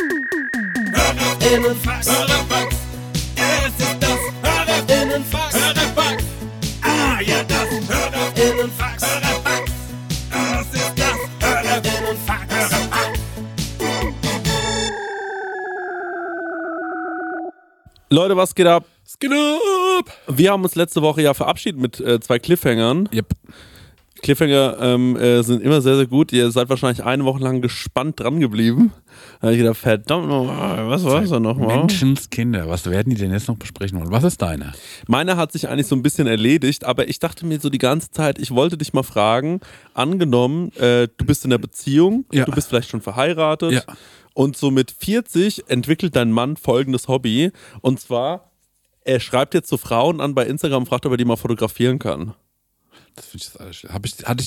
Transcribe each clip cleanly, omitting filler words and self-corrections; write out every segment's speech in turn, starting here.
Hörerfax. Es ist das Hörerinnenfax. Ah ja, das Hörerinnenfax. Das ist das Hörerinnenfax. Leute, was geht ab? Was geht ab? Wir haben uns letzte Woche ja verabschiedet mit 2 Cliffhangern. Yep. Cliffhanger sind immer sehr, sehr gut. Ihr seid wahrscheinlich eine Woche lang gespannt dran geblieben. Da habe ich gedacht, verdammt nochmal, was war das denn nochmal? Menschenskinder, was werden die denn jetzt noch besprechen wollen? Was ist deiner? Meiner hat sich eigentlich so ein bisschen erledigt, aber ich dachte mir so die ganze Zeit, ich wollte dich mal fragen, angenommen, du bist in einer Beziehung, Ja. du bist vielleicht schon verheiratet Ja. und so mit 40 entwickelt dein Mann folgendes Hobby, und zwar, er schreibt jetzt so Frauen an bei Instagram und fragt, ob er die mal fotografieren kann. Das finde ich das alles schlimm. Hatte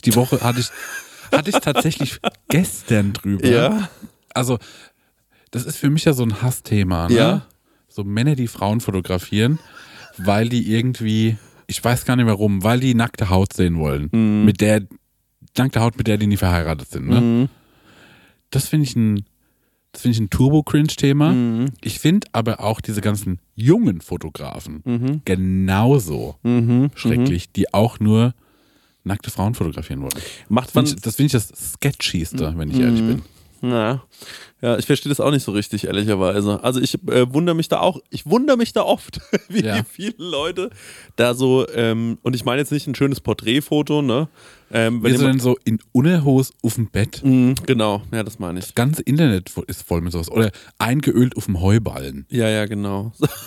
ich tatsächlich gestern drüber. Ja. Also, das ist für mich ja so ein Hassthema, ne? Ja. So Männer, die Frauen fotografieren, weil die irgendwie, ich weiß gar nicht warum, weil die nackte Haut sehen wollen. Mit der die nie verheiratet sind, ne? Das finde ich ein Turbo-Cringe-Thema. Ich finde aber auch diese ganzen jungen Fotografen genauso schrecklich, die auch nur nackte Frauen fotografieren wollen. Das finde ich das Sketchigste, wenn ich ehrlich bin. Ja, ich verstehe das auch nicht so richtig, ehrlicherweise. Also ich wundere mich da oft, wie viele Leute da so, und ich meine jetzt nicht ein schönes Porträtfoto, ne? Wenn du denn so in Unterhose auf dem Bett, Genau, ja, das meine ich. das ganze Internet ist voll mit sowas. Oder eingeölt auf dem Heuballen. Ja, genau.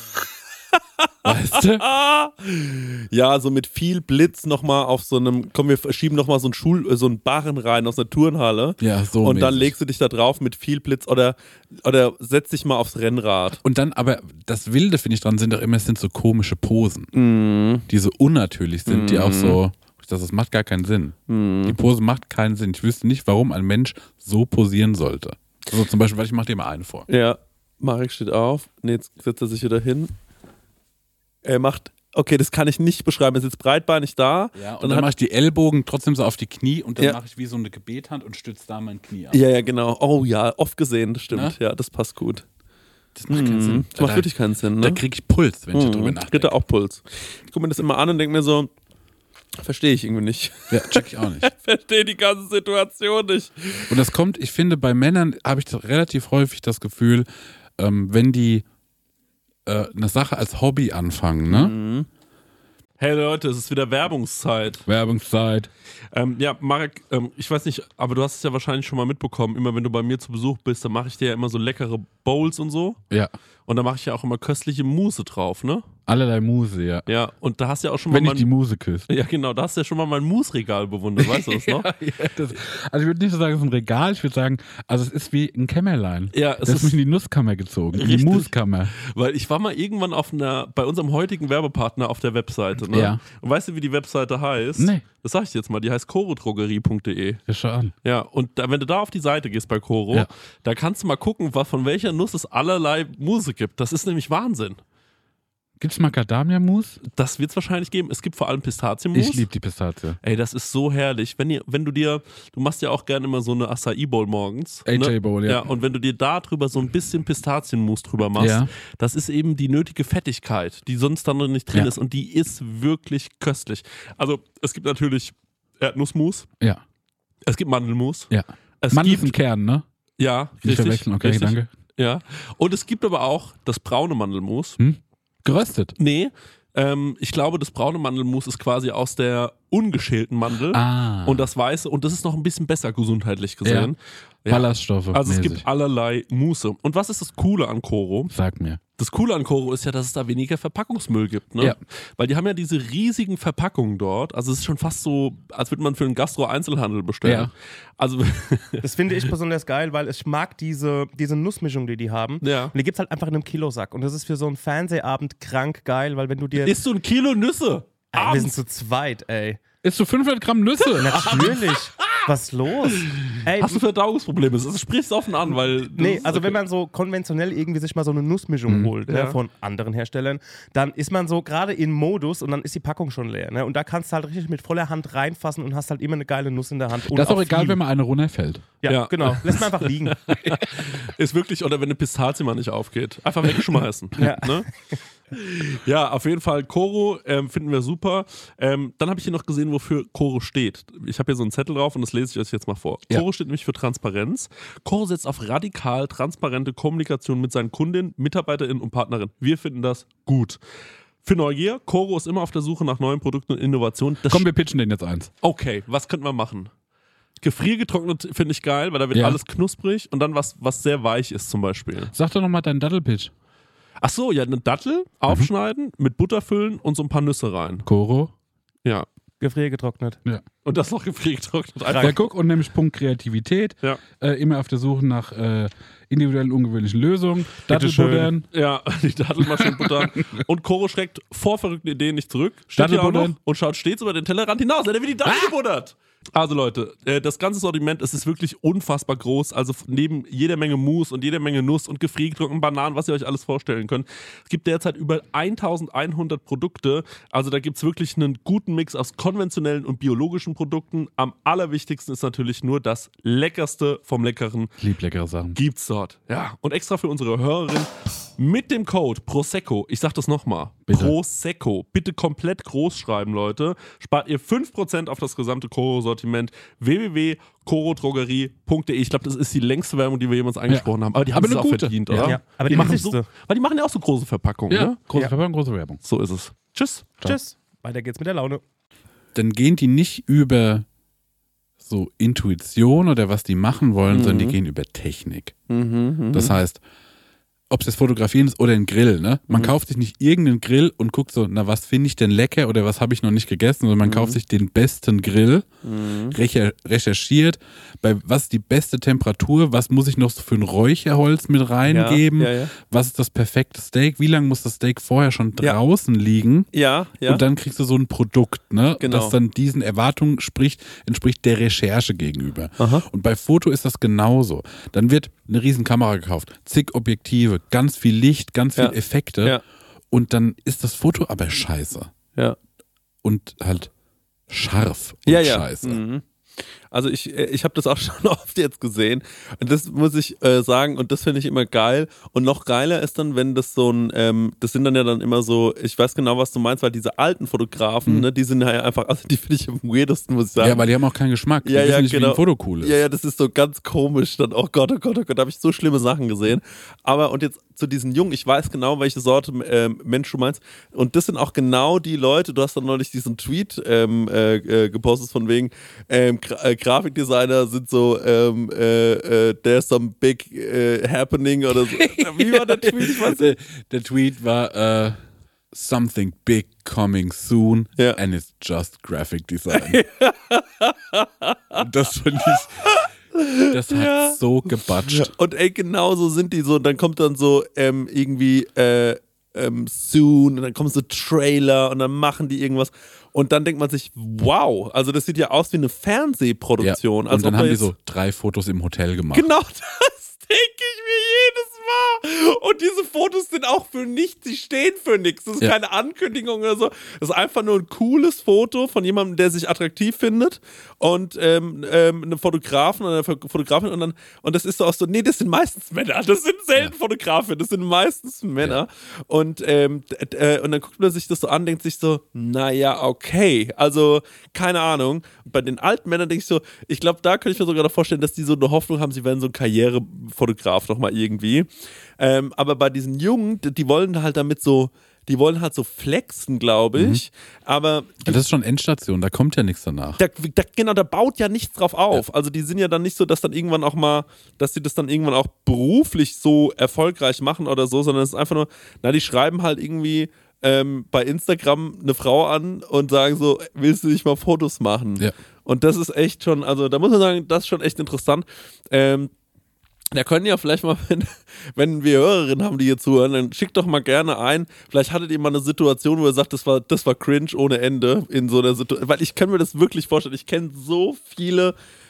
Weißt du? Ja, so mit viel Blitz nochmal auf so einem, komm, wir schieben nochmal so einen Barren rein aus einer Turnhalle. Ja, so Und dann mäßig. legst du dich da drauf mit viel Blitz oder setz dich mal aufs Rennrad. Und dann, aber das Wilde, finde ich, dran sind doch immer, es sind so komische Posen, die so unnatürlich sind, die auch so, das macht gar keinen Sinn. Die Pose macht keinen Sinn. Ich wüsste nicht, warum ein Mensch so posieren sollte. So zum Beispiel, weil ich mache dir mal eine vor. Ja, Marek steht auf. Ne, jetzt setzt er sich wieder hin. Er macht, okay, das kann ich nicht beschreiben. Er sitzt breitbeinig da. Ja, und dann mache ich die Ellbogen trotzdem so auf die Knie und dann mache ich wie so eine Gebethand und stütze da mein Knie ab. Ja, genau. Oh ja, oft gesehen, das stimmt. Ja, das passt gut. Das macht keinen Sinn. Das macht wirklich keinen Sinn, ne? Da kriege ich Puls, wenn ich darüber nachdenke. Kriegt er auch Puls. Ich gucke mir das immer an und denke mir so, verstehe ich irgendwie nicht. Ja, check ich auch nicht. Verstehe die ganze Situation nicht. Und das kommt, ich finde, bei Männern habe ich relativ häufig das Gefühl, wenn die eine Sache als Hobby anfangen, ne? Hey Leute, es ist wieder Werbungszeit. Werbungszeit. Ja, Marek, ich weiß nicht, aber du hast es ja wahrscheinlich schon mal mitbekommen. Immer wenn du bei mir zu Besuch bist, dann mache ich dir ja immer so leckere Bowls und so. Ja. Und da mache ich ja auch immer köstliche Mousse drauf, ne? Allerlei Muse, ja. Ja, und da hast du ja auch schon mal Wenn ich die Muse küsse. Ja, genau, da hast du ja schon mal mein Mousse-Regal bewundert, weißt du das noch? Ja, also ich würde nicht so sagen, es ist ein Regal, ich würde sagen, also es ist wie ein Kämmerlein. Ja, das ist mich in die Nusskammer gezogen, in die Richtig. Musskammer. Weil ich war mal irgendwann bei unserem heutigen Werbepartner auf der Webseite, ne? Ja. Und weißt du, wie die Webseite heißt? Nee. Das sag ich dir jetzt mal, die heißt chorodrogerie.de. Ja, schau an. Ja, und wenn du da auf die Seite gehst bei Choro, da kannst du mal gucken, von welcher Nuss es allerlei Mousse gibt. Das ist nämlich Wahnsinn. Gibt's Macadamia-Mousse? Das wird es wahrscheinlich geben. Es gibt vor allem Pistazienmus. Ich liebe die Pistazie. Ey, das ist so herrlich. Du machst ja auch gerne immer so eine Acai-Bowl morgens. AJ-Bowl, ja. Ja, und wenn du dir da drüber so ein bisschen Pistazienmus drüber machst, das ist eben die nötige Fettigkeit, die sonst dann noch nicht drin ist. Und die ist wirklich köstlich. Also, es gibt natürlich Erdnussmus. Ja. Es gibt Mandelmus. Ja. Es Mandel gibt ist ein Kern, ne? Ja, Nicht richtig. verwechseln, okay, richtig. danke. Ja. Und es gibt aber auch das braune Mandelmus. Geröstet. Nee, ich glaube, das braune Mandelmus ist quasi aus der ungeschälten Mandel. Und das weiße, und das ist noch ein bisschen besser gesundheitlich gesehen. Ja. Ballaststoffe. Also es mäßig. gibt allerlei Muße. Und was ist das Coole an Choro? Sag mir. Das Coole an Choro ist ja, dass es da weniger Verpackungsmüll gibt, ne? Ja. Weil die haben ja diese riesigen Verpackungen dort. Also es ist schon fast so, als würde man für einen Gastro-Einzelhandel bestellen. Ja. Also Das finde ich besonders geil, weil ich mag diese Nussmischung, die haben. Ja. Und die gibt's halt einfach in einem Kilosack. Und das ist für so einen Fernsehabend krank geil, weil wenn du dir... isst du ein Kilo Nüsse? Ey, wir sind zu zweit, ey. Isst du 500 Gramm Nüsse? Natürlich. Was ist los? Ey, Hast du Verdauungsprobleme? Also sprich's offen an, weil... Nee, also wenn man so konventionell irgendwie sich mal so eine Nussmischung holt, ne, von anderen Herstellern, dann ist man so gerade in Modus und dann ist die Packung schon leer. Ne? Und da kannst du halt richtig mit voller Hand reinfassen und hast halt immer eine geile Nuss in der Hand. Und Das ist auch egal, viel. wenn mal eine runterfällt. Ja, genau. Lässt man einfach liegen. Ist wirklich, oder wenn eine Pistazie mal nicht aufgeht, einfach wegschmeißen. Ja. Ne? Ja, auf jeden Fall Koro finden wir super. Dann habe ich hier noch gesehen, wofür Koro steht. Ich habe hier so einen Zettel drauf und das lese ich euch jetzt mal vor. Ja. Koro steht nämlich für Transparenz. Koro setzt auf radikal transparente Kommunikation mit seinen Kundinnen, MitarbeiterInnen und Partnerinnen. Wir finden das gut. Für Neugier, Koro ist immer auf der Suche nach neuen Produkten und Innovationen. Komm, wir pitchen den jetzt eins. Okay, was könnten wir machen? Gefriergetrocknet finde ich geil, weil da wird alles knusprig und dann was sehr weich ist zum Beispiel. Sag doch nochmal deinen Dattelpitch. Ach so, ja, eine Dattel aufschneiden, mit Butter füllen und so ein paar Nüsse rein. Koro. Ja. Gefriergetrocknet. Ja. Und das noch gefriergetrocknet. Ja, guck, und nämlich Punkt Kreativität. Ja. Immer auf der Suche nach individuellen, ungewöhnlichen Lösungen. Dattelbuddern. Ja, die Dattelmaschinen buttern. Und Koro schreckt vor verrückten Ideen nicht zurück. Steht hier auch noch und schaut stets über den Tellerrand hinaus. Er hat wie die Dattel gebuddert. Also Leute, das ganze Sortiment, es ist wirklich unfassbar groß. Also neben jeder Menge Mousse und jeder Menge Nuss und gefriergetrockneten Bananen, was ihr euch alles vorstellen könnt. Es gibt derzeit über 1100 Produkte. Also da gibt es wirklich einen guten Mix aus konventionellen und biologischen Produkten. Am allerwichtigsten ist natürlich nur das Leckerste vom Leckeren. Lieb leckere Sachen. Gibt's dort. Ja, und extra für unsere Hörerin mit dem Code PROSECCO, ich sag das nochmal, PROSECCO, bitte komplett groß schreiben, Leute, spart ihr 5% auf das gesamte Koro-Sortiment www.korodrogerie.de. Ich glaube, das ist die längste Werbung, die wir jemals angesprochen haben, aber die haben es auch gute. verdient, oder? Ja, aber die machen wichtigste. weil die machen ja auch so große Verpackungen, ne? Große Verpackung, große Werbung. So ist es. Tschüss. Tschüss. Weiter geht's mit der Laune. Dann gehen die nicht über so Intuition oder was die machen wollen, sondern die gehen über Technik. Das heißt, ob es das Fotografieren ist oder ein Grill, ne? Man kauft sich nicht irgendeinen Grill und guckt so, na, was finde ich denn lecker oder was habe ich noch nicht gegessen, sondern man kauft sich den besten Grill, recherchiert, bei was ist die beste Temperatur, was muss ich noch so für ein Räucherholz mit reingeben, was ist das perfekte Steak, wie lange muss das Steak vorher schon draußen liegen und dann kriegst du so ein Produkt, ne? Genau. Das dann diesen Erwartungen entspricht der Recherche gegenüber. Und bei Foto ist das genauso. Dann wird eine riesen Kamera gekauft, zig Objektive, ganz viel Licht, ganz viel Effekte und dann ist das Foto aber scheiße. Ja. Und halt scharf und scheiße. Also ich habe das auch schon oft jetzt gesehen und das muss ich sagen und das finde ich immer geil und noch geiler ist dann, wenn das so ein, das sind dann ja dann immer so, ich weiß genau, was du meinst, weil diese alten Fotografen, ne, die sind ja einfach, also die finde ich am weirdesten, muss ich sagen. Ja, weil die haben auch keinen Geschmack. Die wissen nicht, wie ein Foto cool ist. Ja, das ist so ganz komisch dann, oh Gott, da habe ich so schlimme Sachen gesehen. Aber und jetzt zu diesen Jungen, ich weiß genau, welche Sorte Mensch du meinst und das sind auch genau die Leute, du hast dann neulich diesen Tweet gepostet von wegen Grafikdesigner sind so there's some big happening oder so. Wie war der Tweet? Ich weiß nicht. Der Tweet war something big coming soon and it's just graphic design. Das fand ich, das hat so gebatscht. Und ey, genau so sind die so und dann kommt dann so irgendwie soon und dann kommen so Trailer und dann machen die irgendwas und dann denkt man sich, wow, also das sieht ja aus wie eine Fernsehproduktion. Ja, und also dann haben die so 3 Fotos im Hotel gemacht. Genau das denke ich mir jedes Mal. Und diese Fotos sind auch für nichts, die stehen für nichts. Das ist keine Ankündigung oder so. Das ist einfach nur ein cooles Foto von jemandem, der sich attraktiv findet und eine Fotografin oder eine Fotografin und das ist so aus so, nee, das sind meistens Männer. Das sind selten Fotografen, das sind meistens Männer. Und dann guckt man sich das so an, denkt sich so, naja, okay, also keine Ahnung. Bei den alten Männern denke ich so, ich glaube, da könnte ich mir sogar noch vorstellen, dass die so eine Hoffnung haben, sie werden so ein Karrierefotograf nochmal irgendwie. Aber bei diesen Jungen, die wollen halt damit so, die wollen halt so flexen, glaube ich. Aber das ist schon Endstation, da kommt ja nichts danach. Genau, da baut ja nichts drauf auf. Ja. Also die sind ja dann nicht so, dass dann irgendwann auch mal, dass sie das dann irgendwann auch beruflich so erfolgreich machen oder so, sondern es ist einfach nur, na, die schreiben halt irgendwie bei Instagram eine Frau an und sagen so, willst du nicht mal Fotos machen? Ja. Und das ist echt schon, also da muss man sagen, das ist schon echt interessant. Da können ja vielleicht mal, wenn wir Hörerinnen haben, die hier zuhören, dann schickt doch mal gerne ein. Vielleicht hattet ihr mal eine Situation, wo ihr sagt, das war cringe ohne Ende in so einer Situation. Weil ich kann mir das wirklich vorstellen. Ich kenne so viele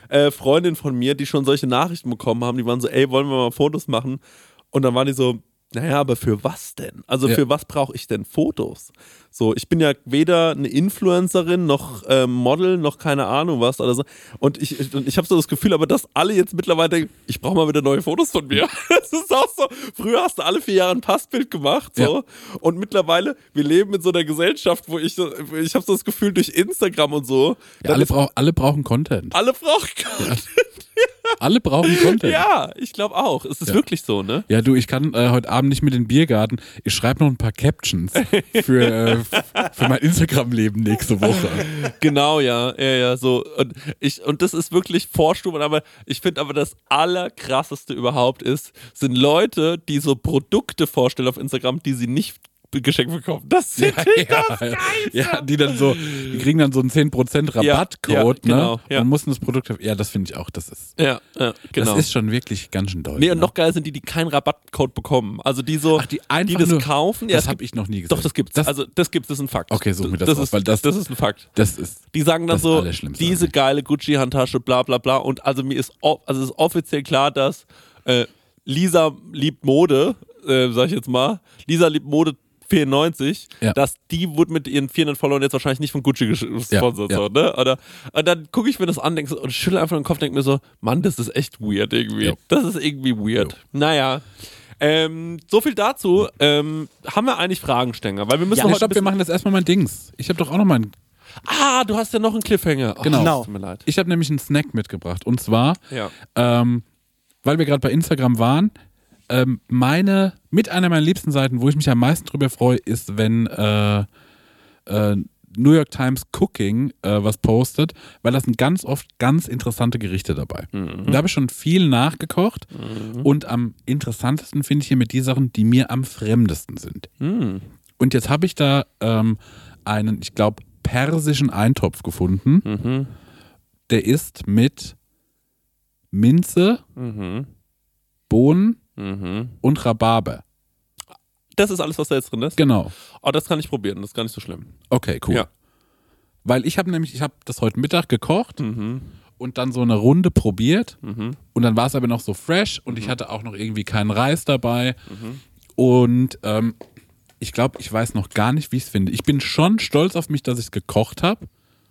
Freundinnen von mir, die schon solche Nachrichten bekommen haben, die waren so, ey, wollen wir mal Fotos machen? Und dann waren die so, naja, aber für was denn? Also für was brauche ich denn Fotos? So, ich bin ja weder eine Influencerin, noch Model, noch keine Ahnung was oder so. Und ich habe so das Gefühl, aber dass alle jetzt mittlerweile denken, ich brauche mal wieder neue Fotos von mir. Das ist auch so. Früher hast du alle 4 Jahre ein Passbild gemacht. So. Ja. Und mittlerweile, wir leben in so einer Gesellschaft, wo ich habe so das Gefühl, durch Instagram und so. Ja, alle brauchen Content. Alle brauchen Content. Ja. Alle brauchen Content. Ja, ich glaube auch. Es ist wirklich so, ne? Ja, du, ich kann heute Abend nicht mit in den Biergarten. Ich schreibe noch ein paar Captions für mein Instagram-Leben nächste Woche. Genau, ja, so. Und das ist wirklich Vorstufen, aber ich finde aber das Allerkrasseste überhaupt sind Leute, die so Produkte vorstellen auf Instagram, die sie nicht geschenkt bekommen. Das sind das Geilste. Ja, die kriegen dann so einen 10% Rabattcode, genau, ne? Und mussten das Produkt, das finde ich auch, das ist. Ja, genau. Das ist schon wirklich ganz schön deutlich. Nee, und noch geil sind die keinen Rabattcode bekommen. Also die so, die das kaufen. Das habe ich noch nie gesehen. Doch, das gibt's. Das ist ein Fakt. Okay, such mir das aus, weil das ist ein Fakt. Die sagen dann so, diese geile Gucci-Handtasche, bla bla bla. Und also es ist offiziell klar, dass Lisa liebt Mode, sag ich jetzt mal. Lisa liebt Mode 94, dass die wurde mit ihren 400 Followern jetzt wahrscheinlich nicht von Gucci gesponsert. So, ne? Und dann gucke ich mir das an und schüttle einfach den Kopf und denke mir so, Mann, das ist echt weird irgendwie. Ja. Das ist irgendwie weird. Ja. Naja. So viel dazu. Haben wir eigentlich Fragen, Stenger? Weil wir müssen wir machen das erstmal mein Dings. Ich habe doch auch noch meinen. Du hast ja noch einen Cliffhanger. Genau. Tut mir leid. Ich habe nämlich einen Snack mitgebracht. Und zwar, weil wir gerade bei Instagram waren, mit einer meiner liebsten Seiten, wo ich mich am meisten drüber freue, ist, wenn New York Times Cooking was postet, weil das sind ganz oft ganz interessante Gerichte dabei. Und da habe ich schon viel nachgekocht und am interessantesten finde ich hier mit die Sachen, die mir am fremdesten sind. Und jetzt habe ich da einen, ich glaube, persischen Eintopf gefunden. Der ist mit Minze, Bohnen und Rhabarber. Das ist alles, was da jetzt drin ist? Genau. Oh, das kann ich probieren, das ist gar nicht so schlimm. Okay, cool. Ja. Weil ich habe das heute Mittag gekocht und dann so eine Runde probiert und dann war es aber noch so fresh und ich hatte auch noch irgendwie keinen Reis dabei und ich glaube, ich weiß noch gar nicht, wie ich es finde. Ich bin schon stolz auf mich, dass ich es gekocht habe,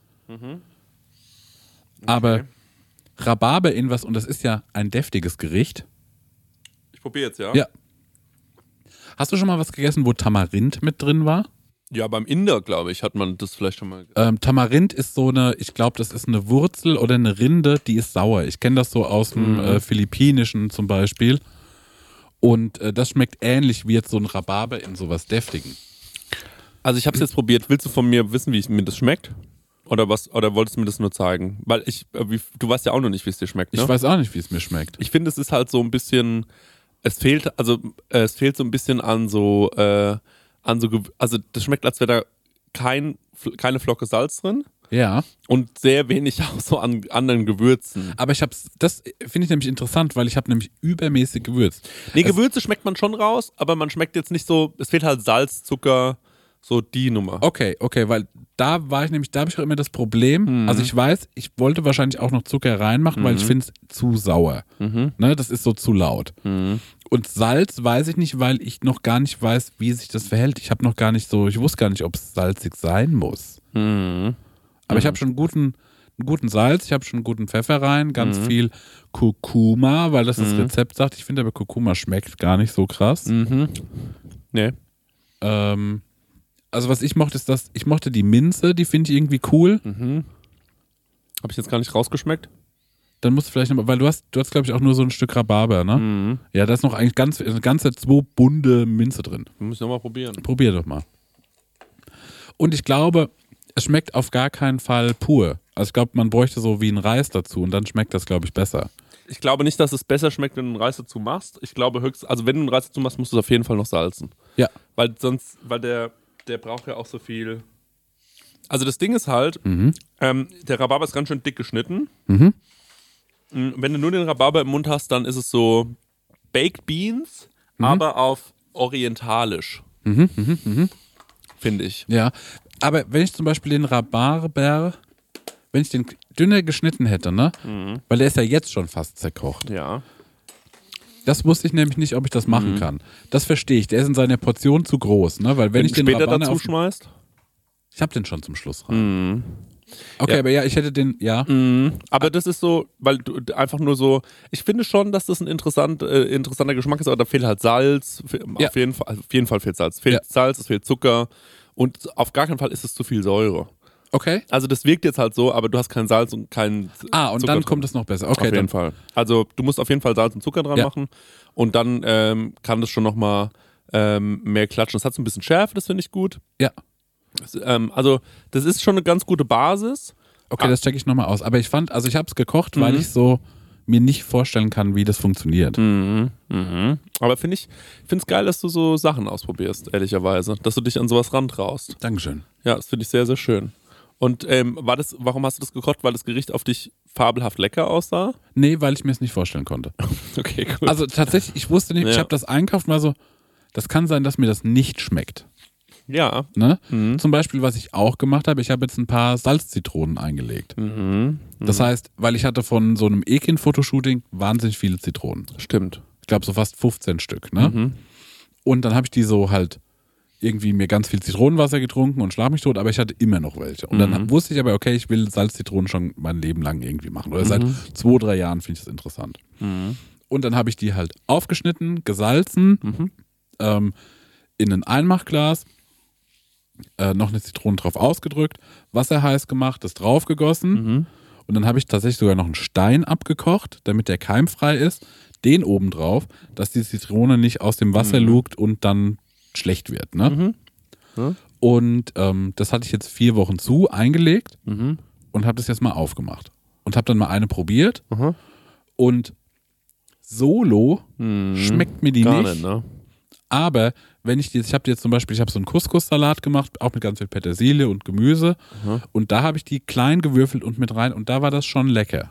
aber Rhabarber in was, und das ist ja ein deftiges Gericht. Ich probiere jetzt, ja? Ja. Hast du schon mal was gegessen, wo Tamarind mit drin war? Ja, beim Inder, glaube ich, hat man das vielleicht schon mal. Tamarind ist so ich glaube, das ist eine Wurzel oder eine Rinde, die ist sauer. Ich kenne das so aus dem Philippinischen zum Beispiel. Und das schmeckt ähnlich wie jetzt so ein Rhabarber in sowas Deftigen. Also ich habe es jetzt probiert. Willst du von mir wissen, wie mir das schmeckt? Oder was? Oder wolltest du mir das nur zeigen? Weil du weißt ja auch noch nicht, wie es dir schmeckt, ne? Ich weiß auch nicht, wie es mir schmeckt. Ich finde, es ist halt so ein bisschen, es fehlt so ein bisschen also das schmeckt, als wäre da keine Flocke Salz drin. Ja. Und sehr wenig auch so an anderen Gewürzen. Aber das finde ich nämlich interessant, weil ich habe nämlich übermäßig gewürzt. Nee, Gewürze schmeckt man schon raus, aber man schmeckt jetzt nicht so, es fehlt halt Salz, Zucker, so die Nummer. Okay, weil da habe ich auch immer das Problem, also ich weiß, ich wollte wahrscheinlich auch noch Zucker reinmachen, weil ich finde es zu sauer. Ne, das ist so zu laut. Und Salz weiß ich nicht, weil ich noch gar nicht weiß, wie sich das verhält. Ich wusste gar nicht, ob es salzig sein muss. Aber ich habe schon einen guten Salz, ich habe schon einen guten Pfeffer rein, ganz viel Kurkuma, weil das Rezept sagt. Ich finde aber Kurkuma schmeckt gar nicht so krass. Nee. Also was ich mochte, ist ich mochte die Minze, die finde ich irgendwie cool. Habe ich jetzt gar nicht rausgeschmeckt? Dann musst du vielleicht nochmal, weil du hast glaube ich auch nur so ein Stück Rhabarber, ne? Ja, da ist noch eigentlich eine ganze 2 Bunde Minze drin. Muss ich nochmal probieren. Probier doch mal. Und ich glaube, es schmeckt auf gar keinen Fall pur. Also ich glaube, man bräuchte so wie einen Reis dazu und dann schmeckt das, glaube ich, besser. Ich glaube nicht, dass es besser schmeckt, wenn du einen Reis dazu machst. Ich glaube wenn du einen Reis dazu machst, musst du es auf jeden Fall noch salzen. Ja. Weil der braucht ja auch so viel. Also das Ding ist halt, der Rhabarber ist ganz schön dick geschnitten. Wenn du nur den Rhabarber im Mund hast, dann ist es so Baked Beans, aber auf orientalisch. Finde ich. Ja, aber wenn ich zum Beispiel den Rhabarber, wenn ich den dünner geschnitten hätte, ne? Weil der ist ja jetzt schon fast zerkocht. Ja. Das wusste ich nämlich nicht, ob ich das machen kann. Das verstehe ich. Der ist in seiner Portion zu groß, ne? Weil wenn ich du den später Rhabarber dazu schmeißt? Ich habe den schon zum Schluss rein. Okay, aber ja, ich hätte den, Aber das ist so, weil du einfach nur so, ich finde schon, dass das ein interessanter Geschmack ist, aber da fehlt halt Salz, Ja. auf jeden Fall fehlt Salz. Es fehlt Salz, es fehlt Zucker und auf gar keinen Fall ist es zu viel Säure. Okay. Also das wirkt jetzt halt so, aber du hast kein Salz und kein Und Zucker dann drin. kommt es noch besser. Okay, Auf jeden Fall. Also du musst auf jeden Fall Salz und Zucker dran machen und dann kann das schon nochmal mehr klatschen. Das hat so ein bisschen Schärfe, das finde ich gut. Ja. Also das ist schon eine ganz gute Basis. Okay, das checke ich nochmal aus. Aber ich fand, also ich habe es gekocht, weil ich so mir nicht vorstellen kann, wie das funktioniert. Aber finde es geil, dass du so Sachen ausprobierst, ehrlicherweise. Dass du dich an sowas rantraust. Dankeschön. Ja, das finde ich sehr, sehr schön. Und warum hast du das gekocht? Weil das Gericht auf dich fabelhaft lecker aussah? Nee, weil ich mir es nicht vorstellen konnte. Okay, gut. Also tatsächlich, ich wusste nicht, ich habe das einkauft und war so, das kann sein, dass mir das nicht schmeckt. Ja. Ne? Zum Beispiel, was ich auch gemacht habe, ich habe jetzt ein paar Salzzitronen eingelegt. Das heißt, weil ich hatte von so einem Ekin-Fotoshooting wahnsinnig viele Zitronen. Stimmt. Ich glaube so fast 15 Stück. Ne? Und dann habe ich die so halt irgendwie mir ganz viel Zitronenwasser getrunken und schlag mich tot, aber ich hatte immer noch welche. Und dann wusste ich aber, okay, ich will Salzzitronen schon mein Leben lang irgendwie machen. Oder seit 2-3 Jahren finde ich das interessant. Und dann habe ich die halt aufgeschnitten, gesalzen, in ein Einmachglas, noch eine Zitrone drauf ausgedrückt, Wasser heiß gemacht, das draufgegossen und dann habe ich tatsächlich sogar noch einen Stein abgekocht, damit der keimfrei ist, den oben drauf, dass die Zitrone nicht aus dem Wasser lugt und dann schlecht wird. Ne? Und das hatte ich jetzt 4 Wochen eingelegt und habe das jetzt mal aufgemacht und habe dann mal eine probiert und solo schmeckt mir die Gar nicht. nicht, ne? Aber wenn ich habe jetzt zum Beispiel, ich habe so einen Couscous-Salat gemacht, auch mit ganz viel Petersilie und Gemüse. Und da habe ich die klein gewürfelt und mit rein und da war das schon lecker.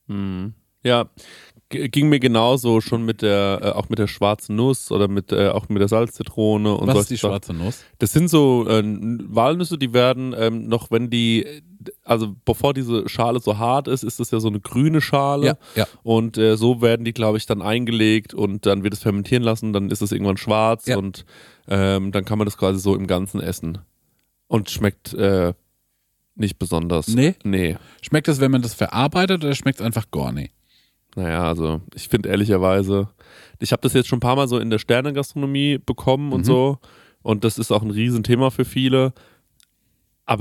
Ja, ging mir genauso schon mit auch mit der schwarzen Nuss oder auch mit der Salzzitrone und Was solche ist die Sachen. schwarze Nuss? Das sind so Walnüsse, die werden noch, wenn die, also bevor diese Schale so hart ist, ist das ja so eine grüne Schale. Ja. Und so werden die, glaube ich, dann eingelegt und dann wird es fermentieren lassen, dann ist es irgendwann schwarz und dann kann man das quasi so im Ganzen essen. Und schmeckt nicht besonders. Nee. Schmeckt das, wenn man das verarbeitet oder schmeckt es einfach gar nicht? Naja, also ich finde ehrlicherweise, ich habe das jetzt schon ein paar Mal so in der Sternegastronomie bekommen und so und das ist auch ein Riesenthema für viele, aber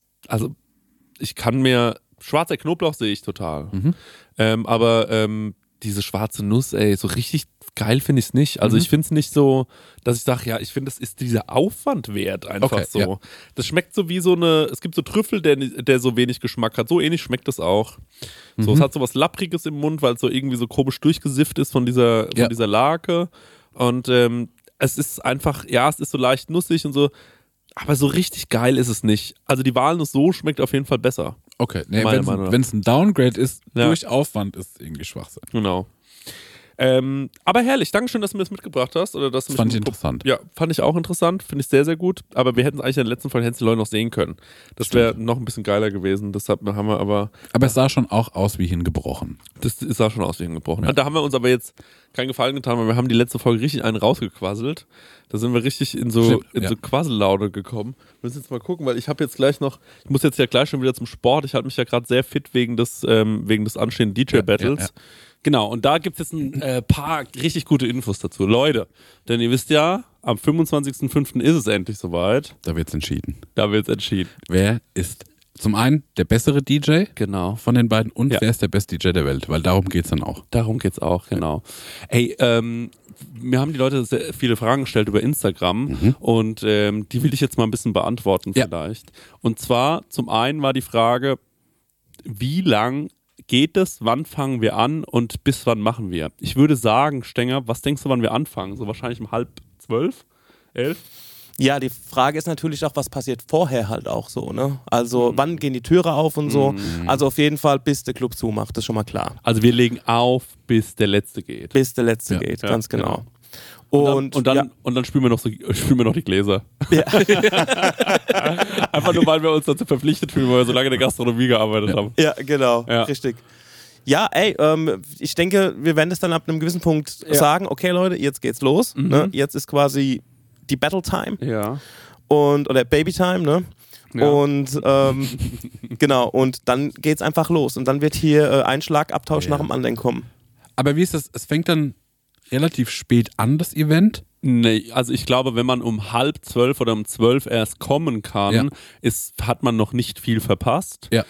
ich kann mir, schwarzer Knoblauch sehe ich total, aber diese schwarze Nuss, ey, so richtig geil finde ich es nicht. Also ich finde es nicht so, dass ich sage, ja, ich finde, das ist dieser Aufwand wert einfach Okay, so. ja. Das schmeckt so wie so es gibt so Trüffel, der so wenig Geschmack hat. So ähnlich schmeckt das auch. So, es hat so was Lappriges im Mund, weil es so irgendwie so komisch durchgesifft ist von dieser Lake. Und es ist einfach, ja, es ist so leicht nussig und so, aber so richtig geil ist es nicht. Also die Walnuss so schmeckt auf jeden Fall besser. Okay, nee, Meiner Meinung nach. wenn es ein Downgrade ist, Ja. durch Aufwand ist irgendwie Schwachsinn. Genau. Aber herrlich, Dankeschön, dass du mir das mitgebracht hast. Oder dass du Das fand mich ich interessant. Ja, fand ich auch interessant, finde ich sehr, sehr gut. Aber wir hätten es eigentlich in der letzten Folge die Leute noch sehen können. Das wäre noch ein bisschen geiler gewesen. Deshalb haben wir aber es sah schon auch aus wie hingebrochen. das sah schon aus wie hingebrochen. Ja. Und da haben wir uns aber jetzt keinen Gefallen getan, weil wir haben die letzte Folge richtig einen rausgequasselt. Da sind wir richtig in so Quassellaune gekommen. Wir müssen jetzt mal gucken, weil ich habe jetzt gleich noch, ich muss jetzt ja gleich schon wieder zum Sport. Ich halte mich ja gerade sehr fit wegen des anstehenden DJ-Battles. Ja. Genau, und da gibt es jetzt ein paar richtig gute Infos dazu. Leute, denn ihr wisst ja, am 25.05. ist es endlich soweit. Da wird's entschieden. Da wird es entschieden. Wer ist zum einen der bessere DJ Genau. von den beiden und Ja. wer ist der beste DJ der Welt? Weil darum geht's dann auch. Darum geht's auch, genau. Ey, mir haben die Leute sehr viele Fragen gestellt über Instagram und die will ich jetzt mal ein bisschen beantworten Ja. vielleicht. Und zwar, zum einen war die Frage, wie lang geht es, wann fangen wir an und bis wann machen wir? Ich würde sagen, Stenger, was denkst du, wann wir anfangen? So wahrscheinlich um 11:30, 11? Ja, die Frage ist natürlich auch, was passiert vorher halt auch so, ne? Also wann gehen die Türe auf und so. Also auf jeden Fall, bis der Club zumacht, das ist schon mal klar. Also wir legen auf, bis der Letzte geht. Bis der Letzte geht, ganz genau. Und dann spülen wir noch die Gläser. Ja. Einfach nur, weil wir uns dazu verpflichtet fühlen, weil wir so lange in der Gastronomie gearbeitet haben. Ja, genau, richtig. Ja, ich denke, wir werden es dann ab einem gewissen Punkt sagen, okay Leute, jetzt geht's los. Ne? Jetzt ist quasi die Battle Time. Ja. Oder Baby Time, ne? Ja. Und genau, und dann geht's einfach los. Und dann wird hier ein Schlagabtausch nach dem anderen kommen. Aber wie ist das? Es fängt dann relativ spät an, das Event? Nee, also ich glaube, wenn man um 11:30 oder um 12 erst kommen kann, hat man noch nicht viel verpasst. Ja.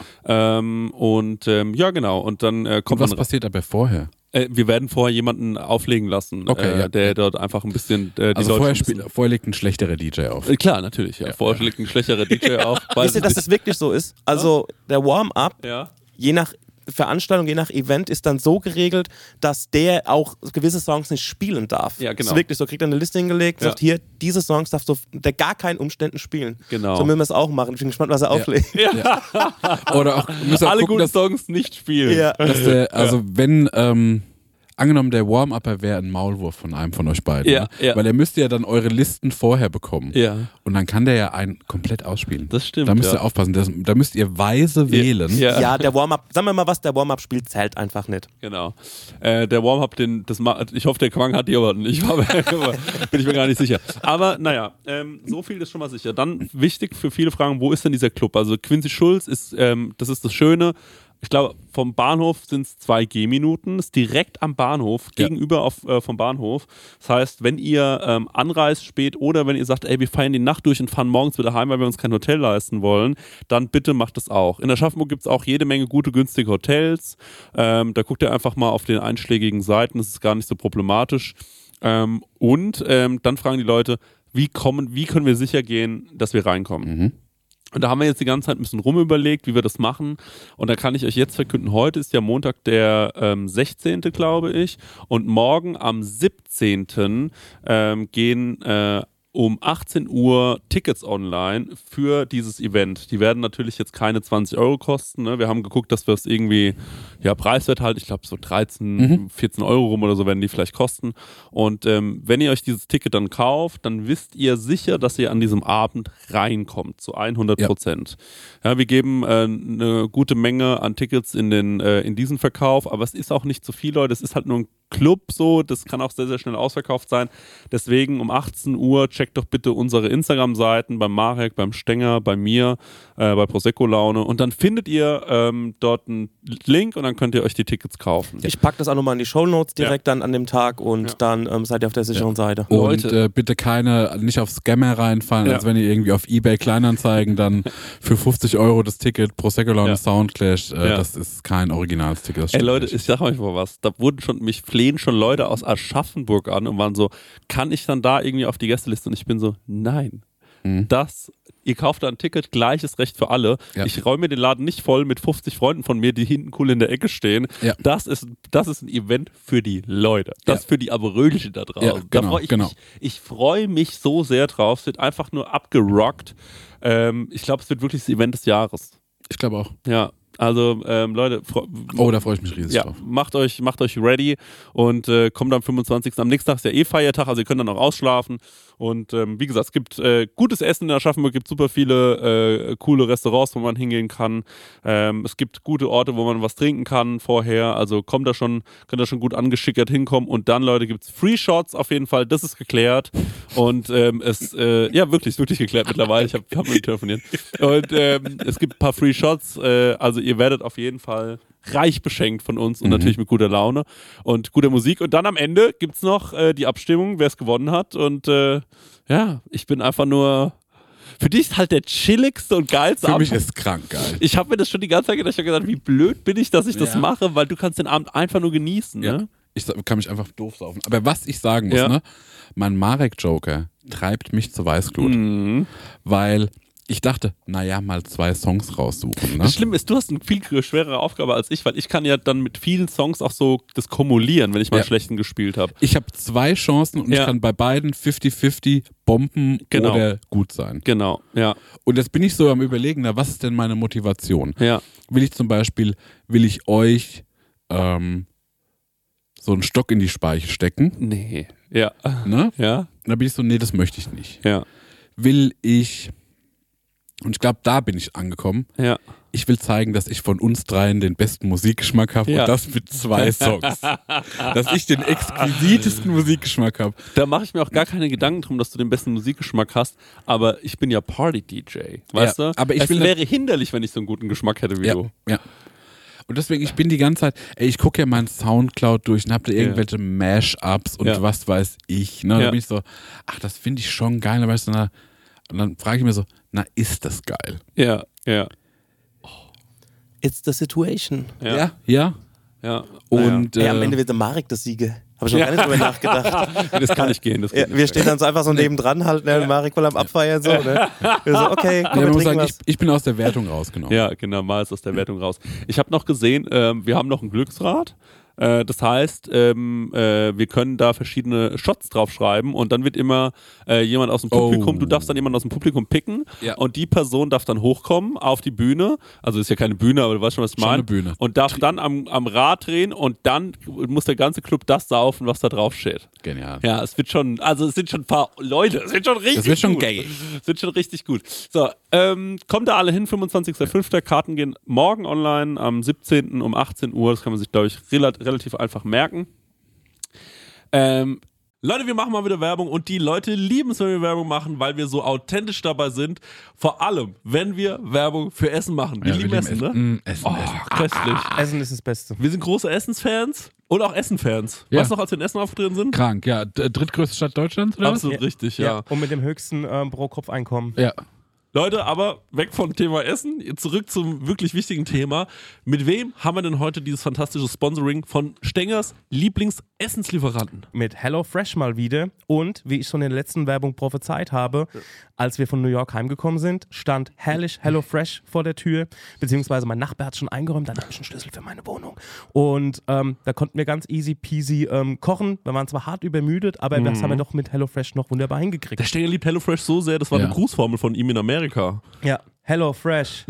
Ja, genau. Und dann kommt was passiert aber vorher? Wir werden vorher jemanden auflegen lassen, der dort einfach ein bisschen die also Leute vorher legt ein schlechterer DJ auf. Klar, natürlich. Ja. Vorher legt ein schlechterer DJ auf. Wisst ihr, dass das wirklich so ist? Also der Warm-up, je nach Veranstaltung, je nach Event ist dann so geregelt, dass der auch gewisse Songs nicht spielen darf. Ja, genau. Das ist wirklich so, kriegt er eine Liste hingelegt, sagt hier, diese Songs darfst du unter gar keinen Umständen spielen. Genau. So müssen wir es auch machen. Ich bin gespannt, was er auflegt. Ja. Oder auch, alle gucken, guten Songs nicht spielen. Ja. Also wenn angenommen, der Warm-Upper wäre ein Maulwurf von einem von euch beiden. Ja, ja. Weil er müsste ja dann eure Listen vorher bekommen. Ja. Und dann kann der ja einen komplett ausspielen. Das stimmt. Da müsst ihr aufpassen. Da müsst ihr weise wählen. Ja, der Warm-Up, sagen wir mal was, der Warm-Up-Spiel zählt einfach nicht. Genau. Der Warm-Up, ich hoffe, der Quang hat die aber nicht. Bin ich mir gar nicht sicher. Aber naja, so viel ist schon mal sicher. Dann wichtig für viele Fragen, wo ist denn dieser Club? Also Quincy Schulz ist, das ist das Schöne. Ich glaube, vom Bahnhof sind es 2 Gehminuten, ist direkt am Bahnhof, gegenüber vom Bahnhof. Das heißt, wenn ihr anreist spät oder wenn ihr sagt, ey, wir feiern die Nacht durch und fahren morgens wieder heim, weil wir uns kein Hotel leisten wollen, dann bitte macht das auch. In Aschaffenburg gibt es auch jede Menge gute, günstige Hotels. Da guckt ihr einfach mal auf den einschlägigen Seiten, das ist gar nicht so problematisch. Dann fragen die Leute, wie können wir sicher gehen, dass wir reinkommen? Mhm. Und da haben wir jetzt die ganze Zeit ein bisschen rumüberlegt, wie wir das machen. Und da kann ich euch jetzt verkünden, heute ist ja Montag der 16., glaube ich. Und morgen am 17. Gehen um 18 Uhr Tickets online für dieses Event. Die werden natürlich jetzt keine 20 € kosten. Ne? Wir haben geguckt, dass wir es irgendwie preiswert halten. Ich glaube so 13, 14 € rum oder so werden die vielleicht kosten. Und wenn ihr euch dieses Ticket dann kauft, dann wisst ihr sicher, dass ihr an diesem Abend reinkommt, zu 100%. Ja, wir geben eine gute Menge an Tickets in diesen Verkauf, aber es ist auch nicht zu viel, Leute. Es ist halt nur ein Club so, das kann auch sehr, sehr schnell ausverkauft sein. Deswegen um 18 Uhr checkt doch bitte unsere Instagram-Seiten beim Marek, beim Stenger, bei mir, bei Prosecco Laune und dann findet ihr dort einen Link und dann könnt ihr euch die Tickets kaufen. Ich packe das auch nochmal in die Shownotes direkt dann an dem Tag und dann seid ihr auf der sicheren Seite. Und bitte nicht auf Scammer reinfallen, als wenn ihr irgendwie auf eBay Kleinanzeigen dann für 50 € das Ticket Prosecco Laune Soundclash, das ist kein originales Ticket. Ey Leute, ich sag euch mal was, da wurden mich flehen schon Leute aus Aschaffenburg an und waren so, kann ich dann da irgendwie auf die Gästeliste? Und ich bin so, nein. Ihr kauft da ein Ticket, gleiches Recht für alle. Ja. Ich räume mir den Laden nicht voll mit 50 Freunden von mir, die hinten cool in der Ecke stehen. Ja. Das ist ein Event für die Leute. Das ist für die Aberölische da draußen. Ja, genau, ich freue mich so sehr drauf. Es wird einfach nur abgerockt. Ich glaube, es wird wirklich das Event des Jahres. Ich glaube auch. Ja. Also, Leute, da freue ich mich riesig drauf. Macht euch ready und kommt am 25. Am nächsten Tag ist ja Feiertag, also ihr könnt dann auch ausschlafen. Und wie gesagt, es gibt gutes Essen in Aschaffenburg, gibt super viele coole Restaurants, wo man hingehen kann. Es gibt gute Orte, wo man was trinken kann vorher. Also könnt da schon gut angeschickert hinkommen. Und dann, Leute, gibt es Free Shots auf jeden Fall. Das ist geklärt. Und wirklich geklärt mittlerweile. Ich hab mit telefoniert. Und es gibt ein paar Free Shots. Also ihr werdet auf jeden Fall reich beschenkt von uns und natürlich mit guter Laune und guter Musik. Und dann am Ende gibt es noch die Abstimmung, wer es gewonnen hat. Und ich bin einfach nur... Für dich ist halt der chilligste und geilste Abend. Für mich ist krank geil. Ich habe mir das schon die ganze Zeit gedacht, ich habe gesagt, wie blöd bin ich, dass ich das mache, weil du kannst den Abend einfach nur genießen. Ja. Ne? Ich kann mich einfach doof saufen. Aber was ich sagen muss, ne? Mein Marek-Joker treibt mich zur Weißglut. Weil ich dachte, naja, mal 2 Songs raussuchen. Ne? Das Schlimme ist, du hast eine viel schwerere Aufgabe als ich, weil ich kann ja dann mit vielen Songs auch so das kumulieren, wenn ich mal einen schlechten gespielt habe. Ich habe 2 Chancen und ich kann bei beiden 50-50 bomben oder gut sein. Genau, ja. Und jetzt bin ich so am Überlegen, na, was ist denn meine Motivation? Ja. Will ich euch so einen Stock in die Speiche stecken? Nee. Ja. Ne? Ja. Und da bin ich so, nee, das möchte ich nicht. Ja. Will ich, und ich glaube, da bin ich angekommen, Ja. ich will zeigen, dass ich von uns dreien den besten Musikgeschmack habe und das mit 2 Songs. Dass ich den exquisitesten Musikgeschmack habe. Da mache ich mir auch gar keine Gedanken drum, dass du den besten Musikgeschmack hast, aber ich bin ja Party-DJ, weißt du? Aber es wäre hinderlich, wenn ich so einen guten Geschmack hätte wie du. Ja. Und deswegen, ich bin die ganze Zeit, ich gucke ja meinen Soundcloud durch und habe da irgendwelche Mash-Ups und was weiß ich. Ne? Da bin ich so, ach, das finde ich schon geil. Und dann frage ich mir so, na, ist das geil? Ja, ja. It's the situation. Ja. am Und Ende wird der Marek das Siege. Habe ich noch gar nicht drüber nachgedacht. Das kann nicht gehen. Das geht nicht. Wir stehen dann so einfach so nebendran halt, ne? Marek voll am Abfeiern so, ne? Wir so, okay, komm, man wir muss trinken sagen, was. ich bin aus der Wertung rausgenommen. Ja, genau, mal ist aus der Wertung raus. Ich habe noch gesehen, wir haben noch ein Glücksrad. Das heißt, wir können da verschiedene Shots draufschreiben und dann wird immer jemand aus dem Publikum, du darfst dann jemanden aus dem Publikum picken und die Person darf dann hochkommen auf die Bühne, also ist ja keine Bühne, aber du weißt schon, was ich meine. Schon eine Bühne. Und darf dann am Rad drehen und dann muss der ganze Club das saufen, was da drauf steht. Genial. Ja, es wird schon, also es sind schon ein paar Leute, es wird schon richtig gut. Das wird schon gay. Es wird schon richtig gut. So, kommt da alle hin, 25.05. Karten gehen morgen online, am 17. um 18 Uhr, das kann man sich, glaube ich, relativ einfach merken. Leute, wir machen mal wieder Werbung und die Leute lieben es, wenn wir Werbung machen, weil wir so authentisch dabei sind. Vor allem, wenn wir Werbung für Essen machen. Wir lieben Essen, ne? Essen. Köstlich. Essen ist das Beste. Wir sind große Essensfans und auch Essenfans. Ja. Weißt du noch, als wir in Essen aufgetreten sind? Krank, ja. Drittgrößte Stadt Deutschlands, oder Absolut richtig, ja. Und mit dem höchsten Pro-Kopf-Einkommen. was? Ja. Leute, aber weg vom Thema Essen, zurück zum wirklich wichtigen Thema. Mit wem haben wir denn heute dieses fantastische Sponsoring von Stengers Lieblingsessenslieferanten? Mit HelloFresh mal wieder. Und wie ich schon in der letzten Werbung prophezeit habe, als wir von New York heimgekommen sind, stand herrlich HelloFresh vor der Tür. Beziehungsweise mein Nachbar hat schon eingeräumt, dann habe ich einen Schlüssel für meine Wohnung. Und da konnten wir ganz easy peasy kochen. Wir waren zwar hart übermüdet, aber das haben wir doch mit HelloFresh noch wunderbar hingekriegt. Der Stenger liebt HelloFresh so sehr, das war eine Grußformel von ihm in Amerika. Ja, HelloFresh.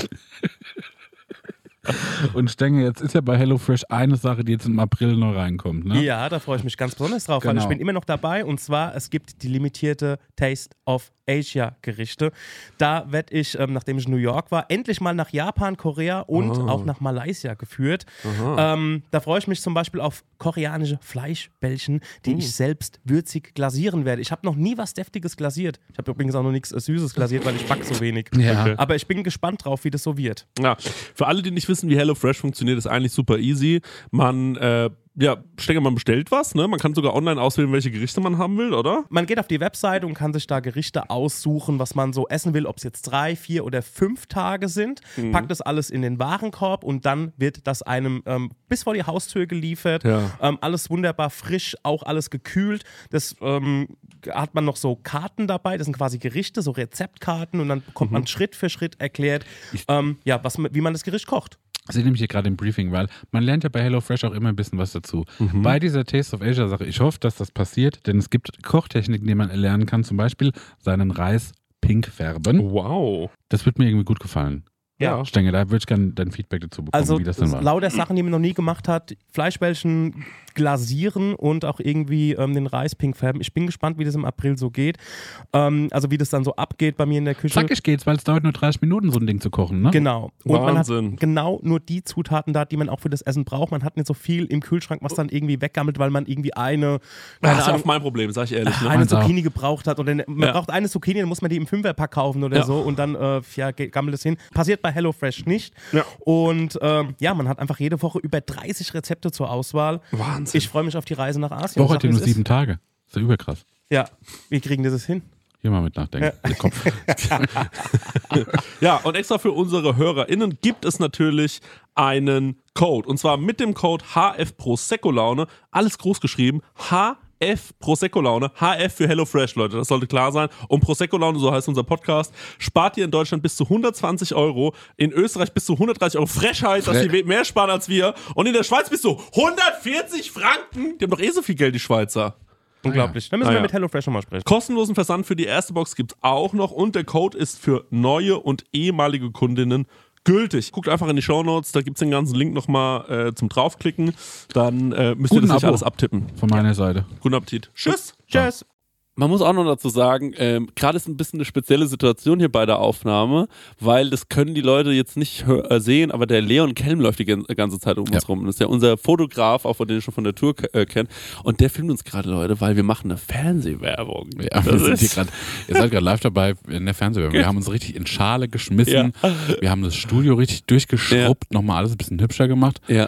Und Stenger, jetzt ist ja bei HelloFresh eine Sache, die jetzt im April noch reinkommt, ne? Ja, da freue ich mich ganz besonders drauf, weil ich bin immer noch dabei. Und zwar, es gibt die limitierte Taste of Asia Gerichte. Da werde ich, nachdem ich in New York war, endlich mal nach Japan, Korea und auch nach Malaysia geführt. Da freue ich mich zum Beispiel auf koreanische Fleischbällchen, die ich selbst würzig glasieren werde. Ich habe noch nie was Deftiges glasiert. Ich habe übrigens auch noch nichts Süßes glasiert, weil ich backe so wenig. Ja. Okay. Aber ich bin gespannt drauf, wie das so wird. Ja, für alle, die nicht wissen, wie HelloFresh funktioniert, ist eigentlich super easy. Man Stenger, man bestellt was, ne? Man kann sogar online auswählen, welche Gerichte man haben will, oder? Man geht auf die Webseite und kann sich da Gerichte aussuchen, was man so essen will, ob es jetzt 3, 4 oder 5 Tage sind. Packt das alles in den Warenkorb und dann wird das einem bis vor die Haustür geliefert. Ja. Alles wunderbar frisch, auch alles gekühlt. Das hat man noch so Karten dabei, das sind quasi Gerichte, so Rezeptkarten und dann bekommt man Schritt für Schritt erklärt, wie man das Gericht kocht. Das sehe nämlich hier gerade im Briefing, weil man lernt ja bei HelloFresh auch immer ein bisschen was dazu. Bei dieser Taste of Asia Sache, ich hoffe, dass das passiert, denn es gibt Kochtechniken, die man erlernen kann, zum Beispiel seinen Reis pink färben. Wow. Das wird mir irgendwie gut gefallen. Ja. Stenger, da würde ich gerne dein Feedback dazu bekommen, Also wie das denn war. lauter Sachen, die man noch nie gemacht hat, Fleischbällchen glasieren und auch irgendwie den Reis pink färben. Ich bin gespannt, wie das im April so geht. Also wie das dann so abgeht bei mir in der Küche. Zackig geht's, weil es dauert nur 30 Minuten, so ein Ding zu kochen, ne? Genau. Und Wahnsinn. man hat genau nur die Zutaten da, die man auch für das Essen braucht. Man hat nicht so viel im Kühlschrank, was dann irgendwie weggammelt, weil man irgendwie eine, Das ist ja auch mein Problem, sag ich ehrlich. Ne? eine Meins auch. Zucchini gebraucht hat. Oder man braucht eine Zucchini, dann muss man die im Fünferpack kaufen oder so und dann gammelt es hin. Passiert bei HelloFresh nicht. Ja. Und man hat einfach jede Woche über 30 Rezepte zur Auswahl. Wahnsinn. Ich freue mich auf die Reise nach Asien. Woche Ich hat ja sag, nur wie es 7 Tage. Ist ja überkrass. Ja, wie kriegen die das hin? Hier mal mit nachdenken. Der Kopf. Ja, und extra für unsere HörerInnen gibt es natürlich einen Code. Und zwar mit dem Code HF Prosecco Laune, alles groß geschrieben, HF HF Prosecco-Laune. HF für HelloFresh, Leute, das sollte klar sein. Und Prosecco-Laune, so heißt unser Podcast, spart ihr in Deutschland bis zu 120 €, in Österreich bis zu 130 €. Frechheit, dass sie mehr sparen als wir. Und in der Schweiz bis zu 140 Franken. Die haben doch so viel Geld, die Schweizer. Unglaublich. Dann müssen wir mit HelloFresh nochmal sprechen. Kostenlosen Versand für die erste Box gibt's auch noch und der Code ist für neue und ehemalige Kundinnen gültig. Guckt einfach in die Shownotes, da gibt's den ganzen Link nochmal zum draufklicken. Dann müsst ihr das nicht alles abtippen. Von meiner Seite. Guten Appetit. Tschüss. Tschüss. Man muss auch noch dazu sagen, gerade ist ein bisschen eine spezielle Situation hier bei der Aufnahme, weil das können die Leute jetzt nicht sehen, aber der Leon Kelm läuft die ganze Zeit um uns rum. Das ist ja unser Fotograf, auch den ich schon von der Tour kenne. Und der filmt uns gerade, Leute, weil wir machen eine Fernsehwerbung. Ja, wir sind hier gerade, ihr seid gerade live dabei in der Fernsehwerbung. Wir haben uns richtig in Schale geschmissen. Ja. Wir haben das Studio richtig durchgeschrubbt, nochmal alles ein bisschen hübscher gemacht. Ja.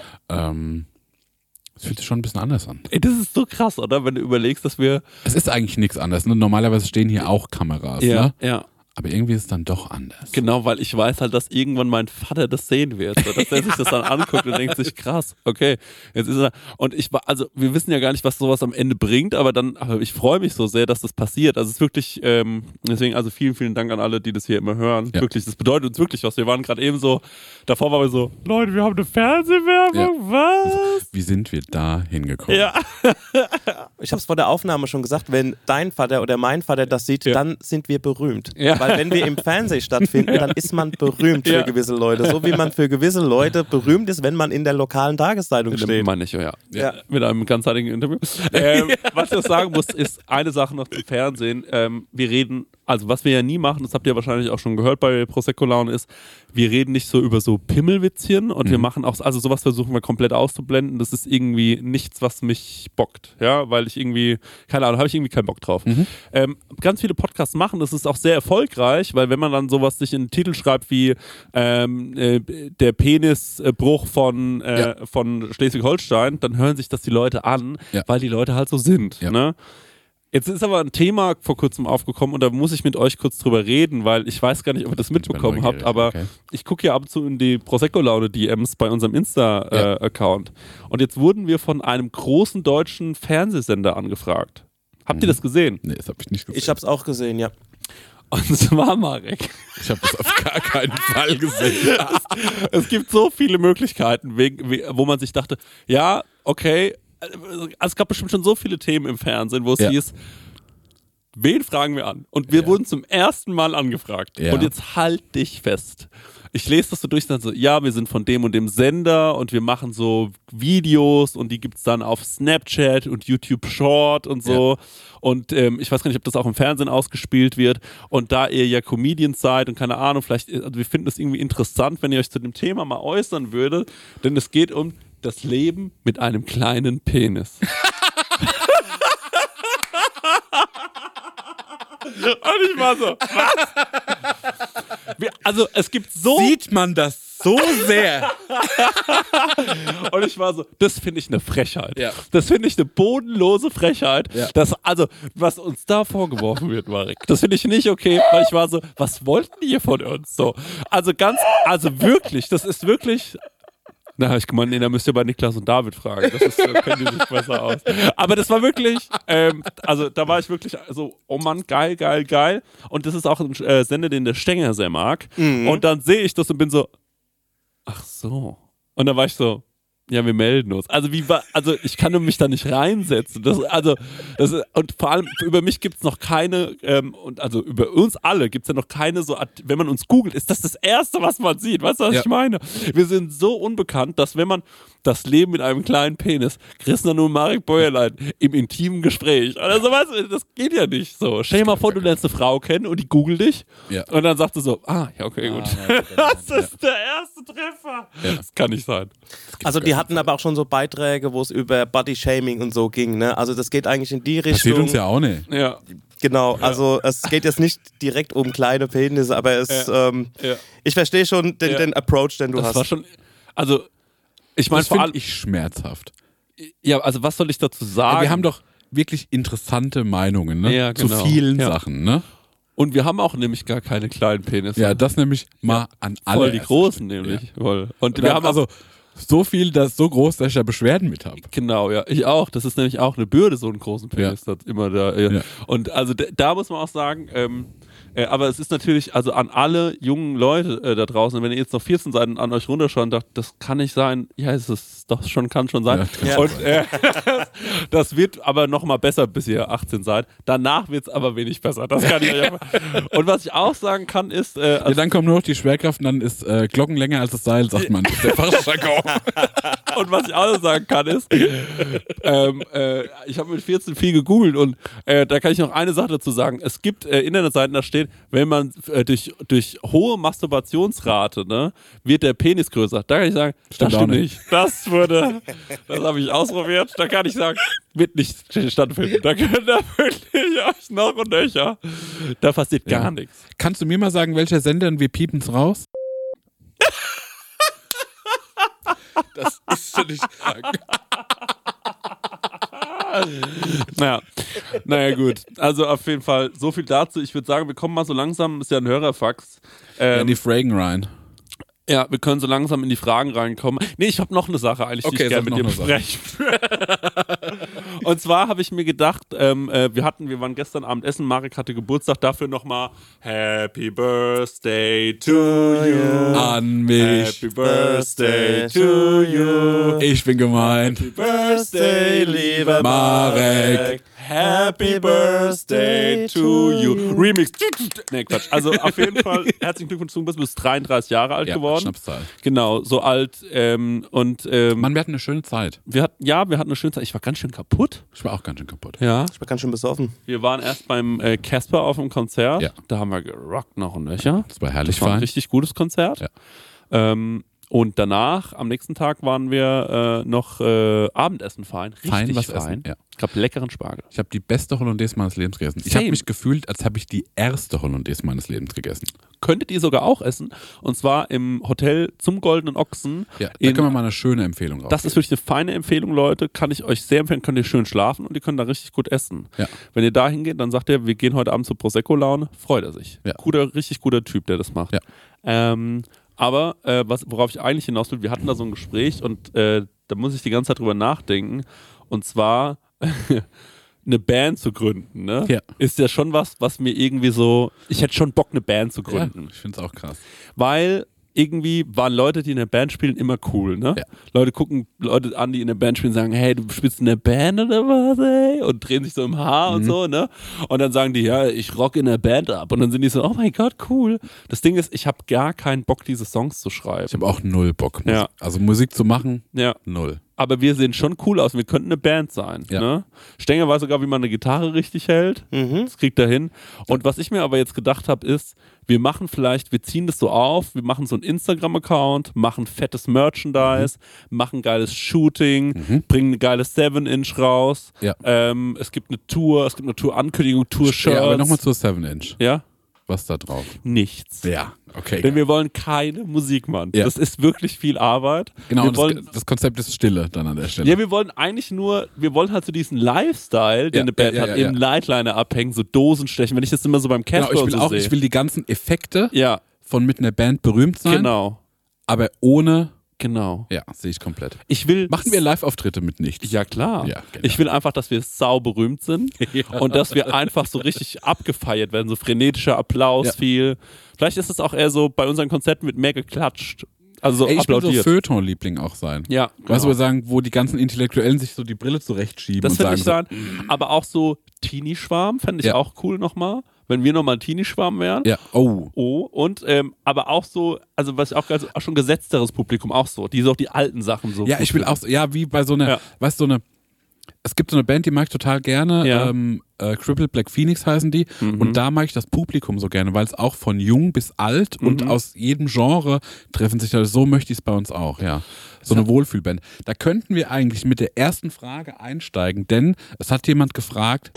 Es fühlt sich schon ein bisschen anders an. Ey, das ist so krass, oder? Wenn du überlegst, dass wir... Es ist eigentlich nichts anderes. Ne? Normalerweise stehen hier auch Kameras. Ja, ne? ja. Aber irgendwie ist es dann doch anders. Genau, weil ich weiß halt, dass irgendwann mein Vater das sehen wird. So, dass er sich das dann anguckt und denkt sich, krass, okay, jetzt ist er. Und wir wissen ja gar nicht, was sowas am Ende bringt, aber ich freue mich so sehr, dass das passiert. Also es ist wirklich, deswegen, also vielen, vielen Dank an alle, die das hier immer hören. Ja. Wirklich, das bedeutet uns wirklich was. Wir waren gerade eben so, davor waren wir so, Leute, wir haben eine Fernsehwerbung, was? Wie sind wir da hingekommen? Ja. Ich habe es vor der Aufnahme schon gesagt, wenn dein Vater oder mein Vater das sieht, dann sind wir berühmt. Ja. Weil wenn wir im Fernsehen stattfinden, dann ist man berühmt für gewisse Leute. So wie man für gewisse Leute berühmt ist, wenn man in der lokalen Tageszeitung steht. Meine ich, ja. Mit einem ganzheitlichen Interview. Was ich noch sagen muss, ist eine Sache noch zum Fernsehen. Wir reden, also was wir ja nie machen, das habt ihr wahrscheinlich auch schon gehört bei Prosecco-Laune, ist, wir reden nicht so über so Pimmelwitzchen und wir machen auch, also sowas versuchen wir komplett auszublenden. Das ist irgendwie nichts, was mich bockt, ja, weil ich irgendwie, keine Ahnung, habe ich irgendwie keinen Bock drauf. Ganz viele Podcasts machen, das ist auch sehr erfolgreich, weil wenn man dann sowas sich in den Titel schreibt wie der Penisbruch von Schleswig-Holstein, dann hören sich das die Leute an, weil die Leute halt so sind, ne? Jetzt ist aber ein Thema vor kurzem aufgekommen und da muss ich mit euch kurz drüber reden, weil ich weiß gar nicht, ob ihr das mitbekommen habt, aber ich gucke ja ab und zu in die Prosecco-Laune-DMs bei unserem Insta-Account und jetzt wurden wir von einem großen deutschen Fernsehsender angefragt. Habt ihr das gesehen? Nee, das habe ich nicht gesehen. Ich habe es auch gesehen, ja. Und zwar, Marek. Ich habe das auf gar keinen Fall gesehen. Es gibt so viele Möglichkeiten, wo man sich dachte, ja, okay, also es gab bestimmt schon so viele Themen im Fernsehen, wo es hieß, wen fragen wir an? Und wir wurden zum ersten Mal angefragt. Und jetzt halt dich fest. Ich lese das so durch und dann so, ja, wir sind von dem und dem Sender und wir machen so Videos und die gibt's dann auf Snapchat und YouTube Short und so. Und ich weiß gar nicht, ob das auch im Fernsehen ausgespielt wird. Und da ihr ja Comedians seid und keine Ahnung, vielleicht, also wir finden es irgendwie interessant, wenn ihr euch zu dem Thema mal äußern würdet, denn es geht um das Leben mit einem kleinen Penis. Und ich war so, was? Also es gibt so... Sieht man das so sehr? Und ich war so, das finde ich eine Frechheit. Ja. Das finde ich eine bodenlose Frechheit. Ja. Also, was uns da vorgeworfen wird, Marek, das finde ich nicht okay, weil ich war so, was wollten die hier von uns? So, also wirklich, das ist wirklich... Da habe ich gemeint, nee, da müsst ihr bei Niklas und David fragen. Das können die sich besser aus. Aber das war wirklich, also da war ich wirklich so, oh Mann, geil, geil, geil. Und das ist auch ein Sender, den der Stenger sehr mag. Und dann sehe ich das und bin so, ach so. Und dann war ich so, ja, wir melden uns. Also ich kann mich da nicht reinsetzen. Und vor allem über mich gibt es noch keine, und also über uns alle gibt es ja noch keine so, wenn man uns googelt, ist das Erste, was man sieht. Weißt du, was ich meine? Wir sind so unbekannt, dass wenn man das Leben mit einem kleinen Penis, Christian und Marek Bäuerlein im intimen Gespräch, also weißt du, das geht ja nicht so. Stell dir mal vor, du lernst eine Frau kennen und die googelt dich und dann sagt du so, ja, okay, gut. Das ist der erste Treffer. Das kann nicht sein. Also die hatten aber auch schon so Beiträge, wo es über Bodyshaming und so ging, ne? Also das geht eigentlich in die Richtung. Passiert uns ja auch nicht. Ja. Genau, also es geht jetzt nicht direkt um kleine Penisse, aber ich verstehe schon den Approach, den du hast. Das war schon, also ich meine, das finde ich schmerzhaft. Ja, also was soll ich dazu sagen? Wir haben doch wirklich interessante Meinungen, ne? Ja, genau. Zu vielen Sachen, ne? Und wir haben auch nämlich gar keine kleinen Penisse. Ja, das nämlich mal an alle. Voll die großen nämlich. Ja. Voll. Und wir haben also So viel, so groß, dass ich da Beschwerden mit habe. Genau, ja. Ich auch. Das ist nämlich auch eine Bürde, so einen großen Penis. Das immer da. Ja. Und also da muss man auch sagen, aber es ist natürlich, also an alle jungen Leute da draußen, wenn ihr jetzt noch 14 seid und an euch runterschaut und dacht, das kann nicht sein, ja, kann schon sein. Ja. Und das wird aber noch mal besser, bis ihr 18 seid. Danach wird es aber wenig besser. Das kann ich euch auch. Und was ich auch sagen kann, ist... ja, dann kommt nur noch die Schwerkraft und dann ist Glocken länger als das Seil, sagt man. Das ist der Fachjargon. Und was ich auch noch sagen kann, ist, ich habe mit 14 viel gegoogelt und da kann ich noch eine Sache dazu sagen. Es gibt Internetseiten, da steht, wenn man durch hohe Masturbationsrate, ne, wird der Penis größer. Da kann ich sagen, das stimmt nicht. Das habe ich ausprobiert. Da kann ich sagen, wird nicht stattfinden. Da könnt ihr wirklich euch noch und nöcher. Da passiert gar nichts. Kannst du mir mal sagen, welcher Sender und wir piepen's raus? Das ist doch nicht sagen. Naja, gut. Also auf jeden Fall so viel dazu. Ich würde sagen, wir kommen mal so langsam, ist ja ein Hörerfax. In die Fragen rein. Ja, wir können so langsam in die Fragen reinkommen. Nee, ich habe noch eine Sache eigentlich, die ich gerne mit dir besprechen. Und zwar habe ich mir gedacht, wir waren gestern Abend essen, Marek hatte Geburtstag, dafür nochmal Happy Birthday to you. An mich. Happy Birthday to you. Ich bin gemeint. Happy Birthday, lieber Marek. Happy Birthday to you. Remix. Nee, Quatsch. Also auf jeden Fall herzlichen Glückwunsch, du bist 33 Jahre alt geworden. Schnapszahl. Genau, so alt. Mann, wir hatten eine schöne Zeit. Wir hatten eine schöne Zeit. Ich war ganz schön kaputt. Ich war auch ganz schön kaputt. Ja. Ich war ganz schön besoffen. Wir waren erst beim Casper auf dem Konzert. Ja. Da haben wir gerockt noch und nöcher. Das war herrlich. Das war ein richtig gutes Konzert. Ja. Und danach, am nächsten Tag, waren wir noch Abendessen fein. Richtig fein. Essen, ja. Ich habe leckeren Spargel. Ich habe die beste Hollandaise meines Lebens gegessen. Ich habe mich gefühlt, als habe ich die erste Hollandaise meines Lebens gegessen. Könntet ihr sogar auch essen. Und zwar im Hotel zum Goldenen Ochsen. Ja, da können wir mal eine schöne Empfehlung rausgeben. Das ist wirklich eine feine Empfehlung, Leute. Kann ich euch sehr empfehlen. Könnt ihr schön schlafen und ihr könnt da richtig gut essen. Ja. Wenn ihr da hingeht, dann sagt er, wir gehen heute Abend zur Prosecco-Laune. Freut er sich. Ja. Richtig guter Typ, der das macht. Ja. Aber worauf ich eigentlich hinaus will, wir hatten da so ein Gespräch und da muss ich die ganze Zeit drüber nachdenken. Und zwar eine Band zu gründen, ne? Ja. Ist ja schon was mir irgendwie so, ich hätte schon Bock, eine Band zu gründen. Ja, ich finde es auch krass. Weil irgendwie waren Leute, die in der Band spielen, immer cool, ne? Ja. Leute gucken Leute an, die in der Band spielen, sagen, hey, du spielst in der Band oder was, ey? Und drehen sich so im Haar und so, ne? Und dann sagen die, ja, ich rock in der Band ab. Und dann sind die so, oh mein Gott, cool. Das Ding ist, ich habe gar keinen Bock, diese Songs zu schreiben. Ich habe auch null Bock. Ja. Also Musik zu machen, ja. Null. Aber wir sehen schon cool aus. Wir könnten eine Band sein. Ja. Ne? Stenger weiß sogar, wie man eine Gitarre richtig hält. Das kriegt er hin. Und was ich mir aber jetzt gedacht habe, ist, wir ziehen das so auf, wir machen so einen Instagram-Account, machen fettes Merchandise, machen geiles Shooting, bringen eine geile 7-Inch raus. Ja. Es gibt eine Tour-Ankündigung, Tour-Shirts. Ja, aber nochmal zur 7-Inch. Ja? Was da drauf? Nichts. Ja, okay. Denn wir wollen keine Musik machen. Ja. Das ist wirklich viel Arbeit. Genau, das Konzept ist Stille dann an der Stelle. Ja, wir wollen halt so diesen Lifestyle, den eine Band hat, im Nightliner abhängen, so Dosen stechen. Wenn ich das immer so beim Casper genau, sehe. Ich will die ganzen Effekte Ja, von mit einer Band berühmt sein, genau. aber ohne, Genau. ja, sehe ich komplett. Machen wir Live-Auftritte mit nichts? Ja, klar. Ja, genau. Ich will einfach, dass wir sau berühmt sind und dass wir einfach so richtig abgefeiert werden, so frenetischer Applaus viel. Vielleicht ist es auch eher so, bei unseren Konzerten wird mehr geklatscht. Also so ich will so applaudiert. Feuilleton-Liebling auch sein. Ja, Weißt du, wo wir sagen, wo die ganzen Intellektuellen sich so die Brille zurechtschieben das und finde sagen ich dann. Aber auch so Teenie-Schwarm fände ich Ja. auch cool nochmal. Wenn wir nochmal ein Teenie-Schwarm wären. ja, Und aber auch so, also was ich auch schon gesetzteres Publikum auch so, die so auch die alten Sachen so. ja, ich will auch, wie bei so einer, weißt du, es gibt so eine Band, die mag ich total gerne, Ja. Crippled Black Phoenix heißen die, und da mag ich das Publikum so gerne, weil es auch von jung bis alt und aus jedem Genre treffen sich da, so möchte ich es bei uns auch, ja. So eine Wohlfühlband. Da könnten wir eigentlich mit der ersten Frage einsteigen, denn es hat jemand gefragt,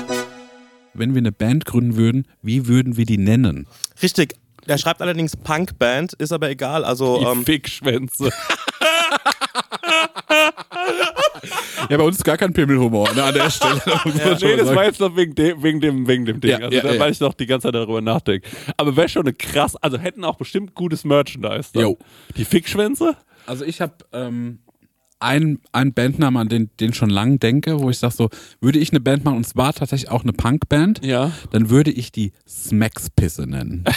wenn wir eine Band gründen würden, wie würden wir die nennen? Richtig. Er schreibt allerdings Punkband, ist aber egal. Also, Die Fickschwänze. Ja, bei uns ist gar kein Pimmelhumor, ne, an der Stelle. Nee, das war jetzt noch wegen dem Ding. Ja, Also weil ich noch die ganze Zeit darüber nachdenke. Aber wäre schon eine krass, also hätten auch bestimmt gutes Merchandise. Dann. Jo. Die Fickschwänze? Also ich habe einen Bandnamen, an den schon lange denke, wo ich sage so, würde ich eine Band machen, und zwar tatsächlich auch eine Punkband, dann würde ich die Smackspisse nennen.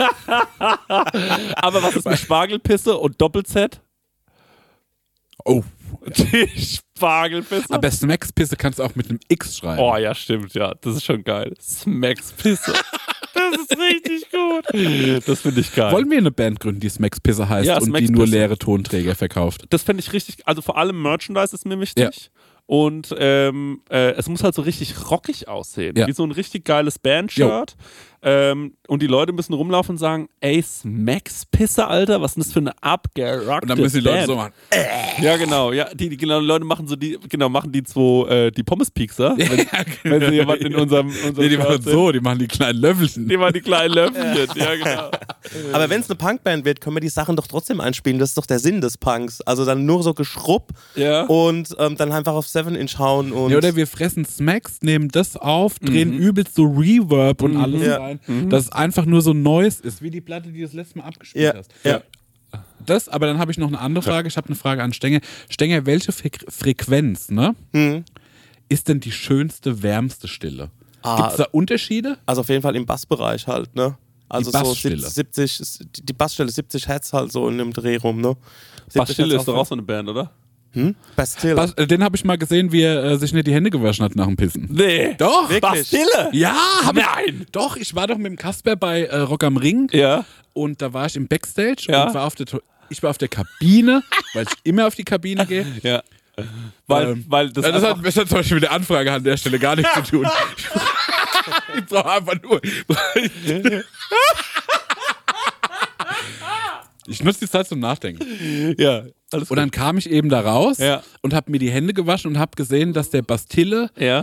Aber was ist mit Spargelpisse und Doppel-Z? Oh. Die Spargelpisse. Aber Smackspisse kannst du auch mit einem X schreiben. Oh ja, stimmt, ja. Das ist schon geil. Smackspisse. Das ist richtig gut. Das finde ich geil. Wollen wir eine Band gründen, die Smackspisse heißt Ja, und Smackspisse. die nur leere Tonträger verkauft? Das fände ich richtig, also vor allem Merchandise ist mir wichtig. Ja. Und es muss halt so richtig rockig aussehen. Ja. Wie so ein richtig geiles Bandshirt. Und die Leute müssen rumlaufen und sagen, ey, Smackspisse, Alter, was ist denn das für eine abgerockte Und dann müssen die Leute Band? so machen. Ja, genau. Ja, die Leute machen so machen die zwei die Pommes-Piekser. Wenn sie jemanden in unserem Nee, die machen Shirt sehen. so, die machen die kleinen Löffelchen. Die machen die kleinen Löffelchen. Ja, genau. Aber wenn es eine Punkband wird, können wir die Sachen doch trotzdem einspielen. Das ist doch der Sinn des Punks. Also dann nur so Geschrubb und dann einfach auf 7-Inch hauen. Und Ja, oder wir fressen Smacks, nehmen das auf, drehen übelst so Reverb und alles rein, dass es einfach nur so Noise ist, wie die Platte, die du das letzte Mal abgespielt hast. Ja. Das, aber dann habe ich noch eine andere Frage. Ich habe eine Frage an Stenger. Stenger, welche Frequenz, ist denn die schönste, wärmste Stille? Gibt es da Unterschiede? Also auf jeden Fall im Bassbereich halt, ne? Also Die so Bassstille. 70, die Bassstelle 70 Hertz halt so in dem Dreh rum, ne? 70 Bastille Hertz ist doch auch so eine Band, oder? Bastille. Den habe ich mal gesehen, wie er sich nicht die Hände gewaschen hat nach dem Pissen. Nee. Doch, Wirklich? Bastille? Ja, Nein. Doch, ich war doch mit dem Kasper bei Rock am Ring Ja. und da war ich im Backstage Ja. und ich war auf der Kabine, weil ich immer auf die Kabine gehe. Ja. Weil das, das einfach- hat zum Beispiel mit der Anfrage an der Stelle gar nichts zu tun. Ich brauche einfach nur. Ich nutze die Zeit zum Nachdenken. ja. Alles Und dann kam ich eben da raus Ja. und habe mir die Hände gewaschen und habe gesehen, dass der Bastille Ja.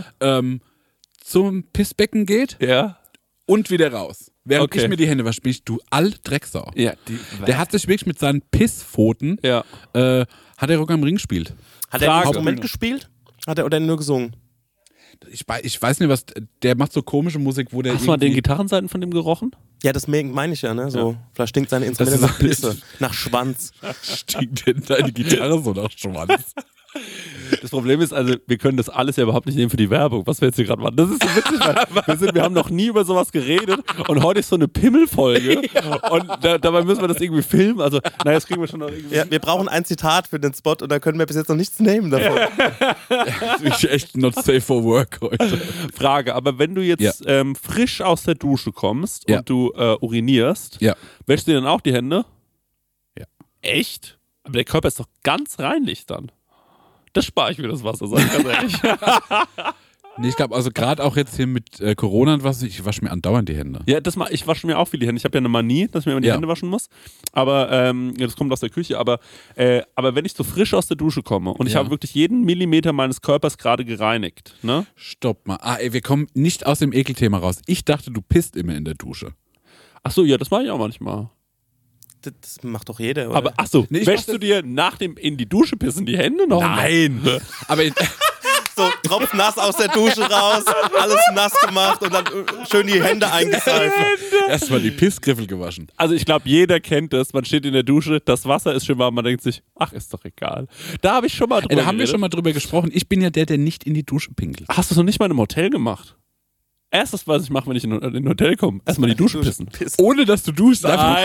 zum Pissbecken geht Ja. und wieder raus. Während Okay. ich mir die Hände wasche, bin ich, du Drecksau. Ja. Der hat sich wirklich mit seinen Pisspfoten, Ja. hat er Rock am Ring gespielt. Hat er ein Frage. Instrument gespielt? Hat er oder nur gesungen? Ich weiß nicht, was, der macht so komische Musik, wo der Hast du mal den irgendwie- Gitarrenseiten von dem gerochen? Ja, das meine ich ja, ne? So, vielleicht stinkt seine Instrumente Das nach ist- Pisse, nach Schwanz. stinkt denn deine Gitarre so nach Schwanz? Das Problem ist, also wir können das alles ja überhaupt nicht nehmen für die Werbung, was wir jetzt hier gerade machen. Das ist so witzig, weil wir haben noch nie über sowas geredet und heute ist so eine Pimmelfolge und dabei müssen wir das irgendwie filmen. Also, naja, das kriegen wir schon noch irgendwie. Ja, wir brauchen ein Zitat für den Spot und da können wir bis jetzt noch nichts nehmen davon. Das ist echt not safe for work heute. Frage, aber wenn du jetzt frisch aus der Dusche kommst Ja. und du urinierst, Ja. wäschst du dir dann auch die Hände? Ja. Echt? Aber der Körper ist doch ganz reinlich dann. Das spare ich mir das Wasser, sag ich ganz ehrlich. Nee, ich glaube, also gerade auch jetzt hier mit Corona und was, ich wasche mir andauernd die Hände. Ja, ich wasche mir auch viel die Hände. Ich habe ja eine Manie, dass ich mir immer die Ja. Hände waschen muss. Aber das kommt aus der Küche. Aber wenn ich so frisch aus der Dusche komme und ich Ja. habe wirklich jeden Millimeter meines Körpers gerade gereinigt, ne? Stopp mal. Ey, wir kommen nicht aus dem Ekelthema raus. Ich dachte, du pisst immer in der Dusche. Ach so, ja, das mache ich auch manchmal. Das macht doch jeder, oder? Aber ach so, Nee, ich wäschst mach du dir nach dem in die Dusche pissen die Hände noch? Nein! Aber so tropfnass aus der Dusche raus, alles nass gemacht und dann schön die Hände eingeseift. erstmal die Pissgriffel gewaschen. Also ich glaube, jeder kennt das. Man steht in der Dusche, das Wasser ist schön warm, man denkt sich, ach, ist doch egal. Da habe ich schon mal drüber Da haben wir geredet. schon mal drüber gesprochen. Ich bin ja der nicht in die Dusche pinkelt. Hast du es noch nicht mal in einem Hotel gemacht? Erstes, was ich mache, wenn ich in ein Hotel komme, erstmal die Dusche pissen. Ohne dass du duschst. Einfach.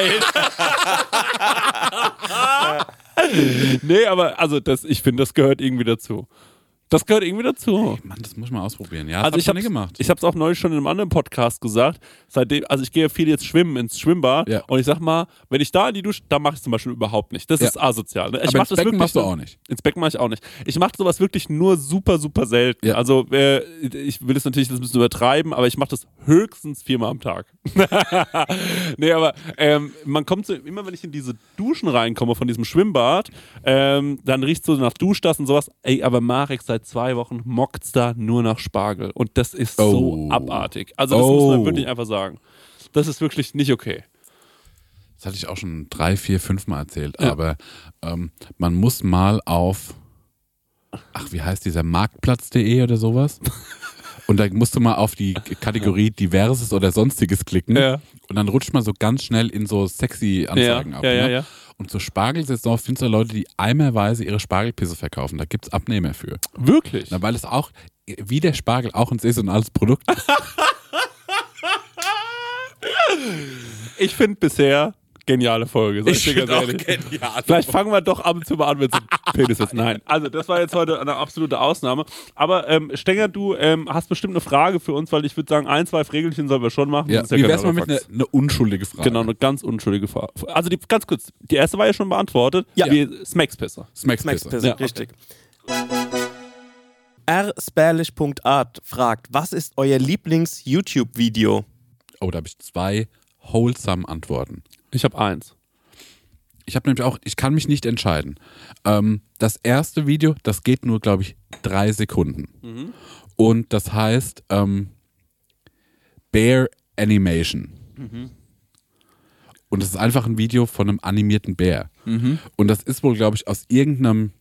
Nee, aber also ich finde, das gehört irgendwie dazu. Das gehört irgendwie dazu. Mann, das muss ich mal ausprobieren. Ja, das Also hab ich noch habe nie gemacht. Ich habe es auch neulich schon in einem anderen Podcast gesagt. Seitdem, also ich gehe viel jetzt schwimmen ins Schwimmbad Ja. und ich sag mal, wenn ich da in die Dusche, da mache ich zum Beispiel überhaupt nicht. Das Ja. ist asozial. Ne? Ich Aber mach ins das Becken wirklich machst du nur- auch nicht. Ins Becken mache ich auch nicht. Ich mache sowas wirklich nur super, super selten. Ja. Also ich will es natürlich das ein bisschen übertreiben, aber ich mache das höchstens 4-mal am Tag. Nee, aber man kommt so, immer wenn ich in diese Duschen reinkomme von diesem Schwimmbad, dann riecht es so nach Duschdas und sowas. Ey, aber Marek seit 2 Wochen mockt's da nur nach Spargel. Und das ist so Oh. abartig. Also das muss man wirklich einfach sagen. Das ist wirklich nicht okay. Das hatte ich auch schon 3, 4, 5 Mal erzählt. Ja. Aber man muss mal auf, wie heißt dieser Marktplatz.de oder sowas? Und da musst du mal auf die Kategorie Diverses oder Sonstiges klicken. Ja. Und dann rutscht man so ganz schnell in so sexy Anzeigen ab. Ne? Ja. Und zur Spargelsaison findest du Leute, die eimerweise ihre Spargelpisse verkaufen. Da gibt es Abnehmer für. Wirklich? Na, weil es auch, wie der Spargel, auch ein saisonales Produkt ist. Ich finde bisher geniale Folge. Sag ich dir ganz ehrlich. genial. Vielleicht fangen wir doch ab und zu mal an mit so Penis jetzt. Nein. Also, das war jetzt heute eine absolute Ausnahme. Aber Stenger, du hast bestimmt eine Frage für uns, weil ich würde sagen, 1, 2 Regelchen sollen wir schon machen. Ja, wie wär's mal mit einer unschuldige Frage? Genau, eine ganz unschuldige Frage. Also, ganz kurz, die erste war ja schon beantwortet. Ja. Smacks-Pisser. Smacks-Pisser, Ja, richtig. rspärlich.art fragt, was ist euer Lieblings-YouTube-Video? Oh, da habe ich 2 wholesome Antworten. Ich habe 1. Ich habe nämlich auch, ich kann mich nicht entscheiden. Das erste Video, das geht nur, glaube ich, 3 Sekunden. Und das heißt Bear Animation. Und das ist einfach ein Video von einem animierten Bär. Und das ist wohl, glaube ich, aus irgendeinem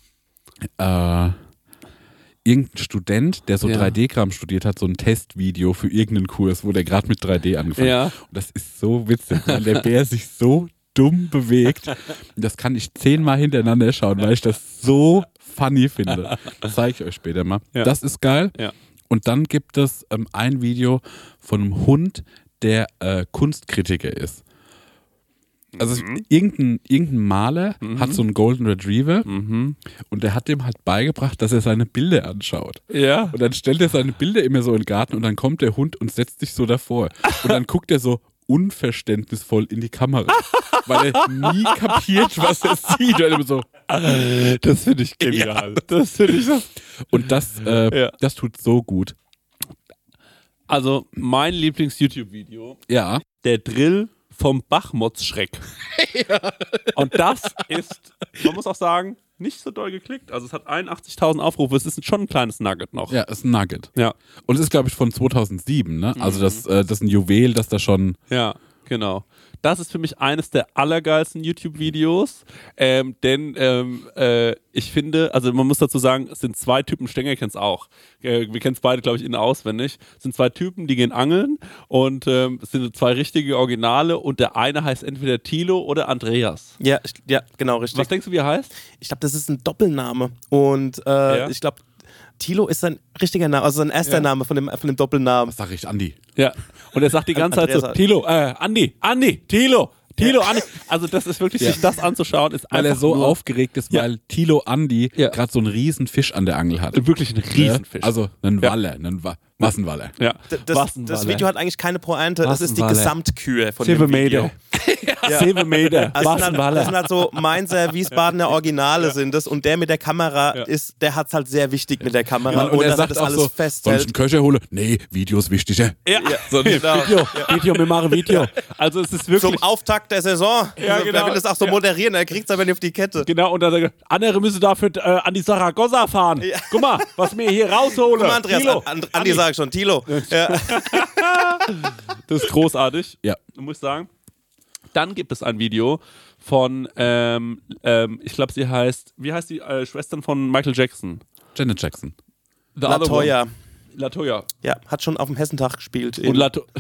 irgendein Student, der so 3D-Kram studiert hat, so ein Testvideo für irgendeinen Kurs, wo der gerade mit 3D angefangen hat. Und das ist so witzig, weil der Bär sich so dumm bewegt. Das kann ich 10-mal hintereinander schauen, weil ich das so funny finde. Das zeige ich euch später mal. Ja. Das ist geil. Ja. Und dann gibt es ein Video von einem Hund, der Kunstkritiker ist. Also irgendein Maler hat so einen Golden Retriever und der hat dem halt beigebracht, dass er seine Bilder anschaut. Ja. Und dann stellt er seine Bilder immer so in den Garten und dann kommt der Hund und setzt sich so davor. Und dann guckt er so unverständnisvoll in die Kamera, weil er nie kapiert, was er sieht. Und immer so, Das finde ich genial. Das finde ich so. und das tut so gut. Also, mein Lieblings-YouTube-Video, Ja. der Drill vom Bachmotzschreck. Und das ist, man muss auch sagen, nicht so doll geklickt. Also es hat 81.000 Aufrufe, es ist schon ein kleines Nugget noch. Ja, ist ein Nugget. Ja, Und es ist, glaube ich, von 2007, ne? Also das ist ein Juwel, das da schon... ja, genau. Das ist für mich eines der allergeilsten YouTube-Videos, denn ich finde, also man muss dazu sagen, es sind 2 Typen, Stenger kennt es auch. Wir kennen es beide, glaube ich, in- auswendig. Es sind 2 Typen, die gehen angeln und es sind 2 richtige Originale und der eine heißt entweder Thilo oder Andreas. Ja, genau, richtig. Was denkst du, wie er heißt? Ich glaube, das ist ein Doppelname. Und ich glaube, Thilo ist sein richtiger Name, also sein erster Name von dem Doppelnamen. Was sag ich, Andi? Ja, und er sagt die ganze Zeit so, Andreas. Thilo, Andi, Thilo, Andi. Also das ist wirklich, sich das anzuschauen, ist Weil er einfach so nur aufgeregt ist, weil Thilo Andi Ja. gerade so einen riesen Fisch an der Angel hat. wirklich ein Riesenfisch. Also einen Ja. Waller, was ein Waller. ja. Das Video hat eigentlich keine Pointe, das ist die Wassenwalle. Gesamtkühe von 7 dem Video. Meter. 7 Meter. Also das sind halt so Mainzer, Wiesbadener Originale sind es und der mit der Kamera der hat es halt sehr wichtig mit der Kamera Und er dass sagt das auch alles so, soll ich festhält. einen Köcher holen? Nee, Video ist wichtiger. Ja, So, genau. Video, wir machen Video. Also es ist wirklich... Zum Auftakt der Saison. Ja, Also, genau. Der will das auch so moderieren, er kriegt es aber nicht auf die Kette. Genau, und dann sagt er, andere müssen dafür an die Saragossa fahren. Ja. Guck mal, was wir hier rausholen. Guck mal, Andreas, Thilo. Andi sag ich schon, Thilo. Ja. Das ist großartig. Ja. Muss ich sagen. Dann gibt es ein Video von, ich glaube, sie heißt, wie heißt die Schwestern von Michael Jackson? Janet Jackson. The Other Latoya. One. Latoya. Ja, hat schon auf dem Hessentag gespielt Und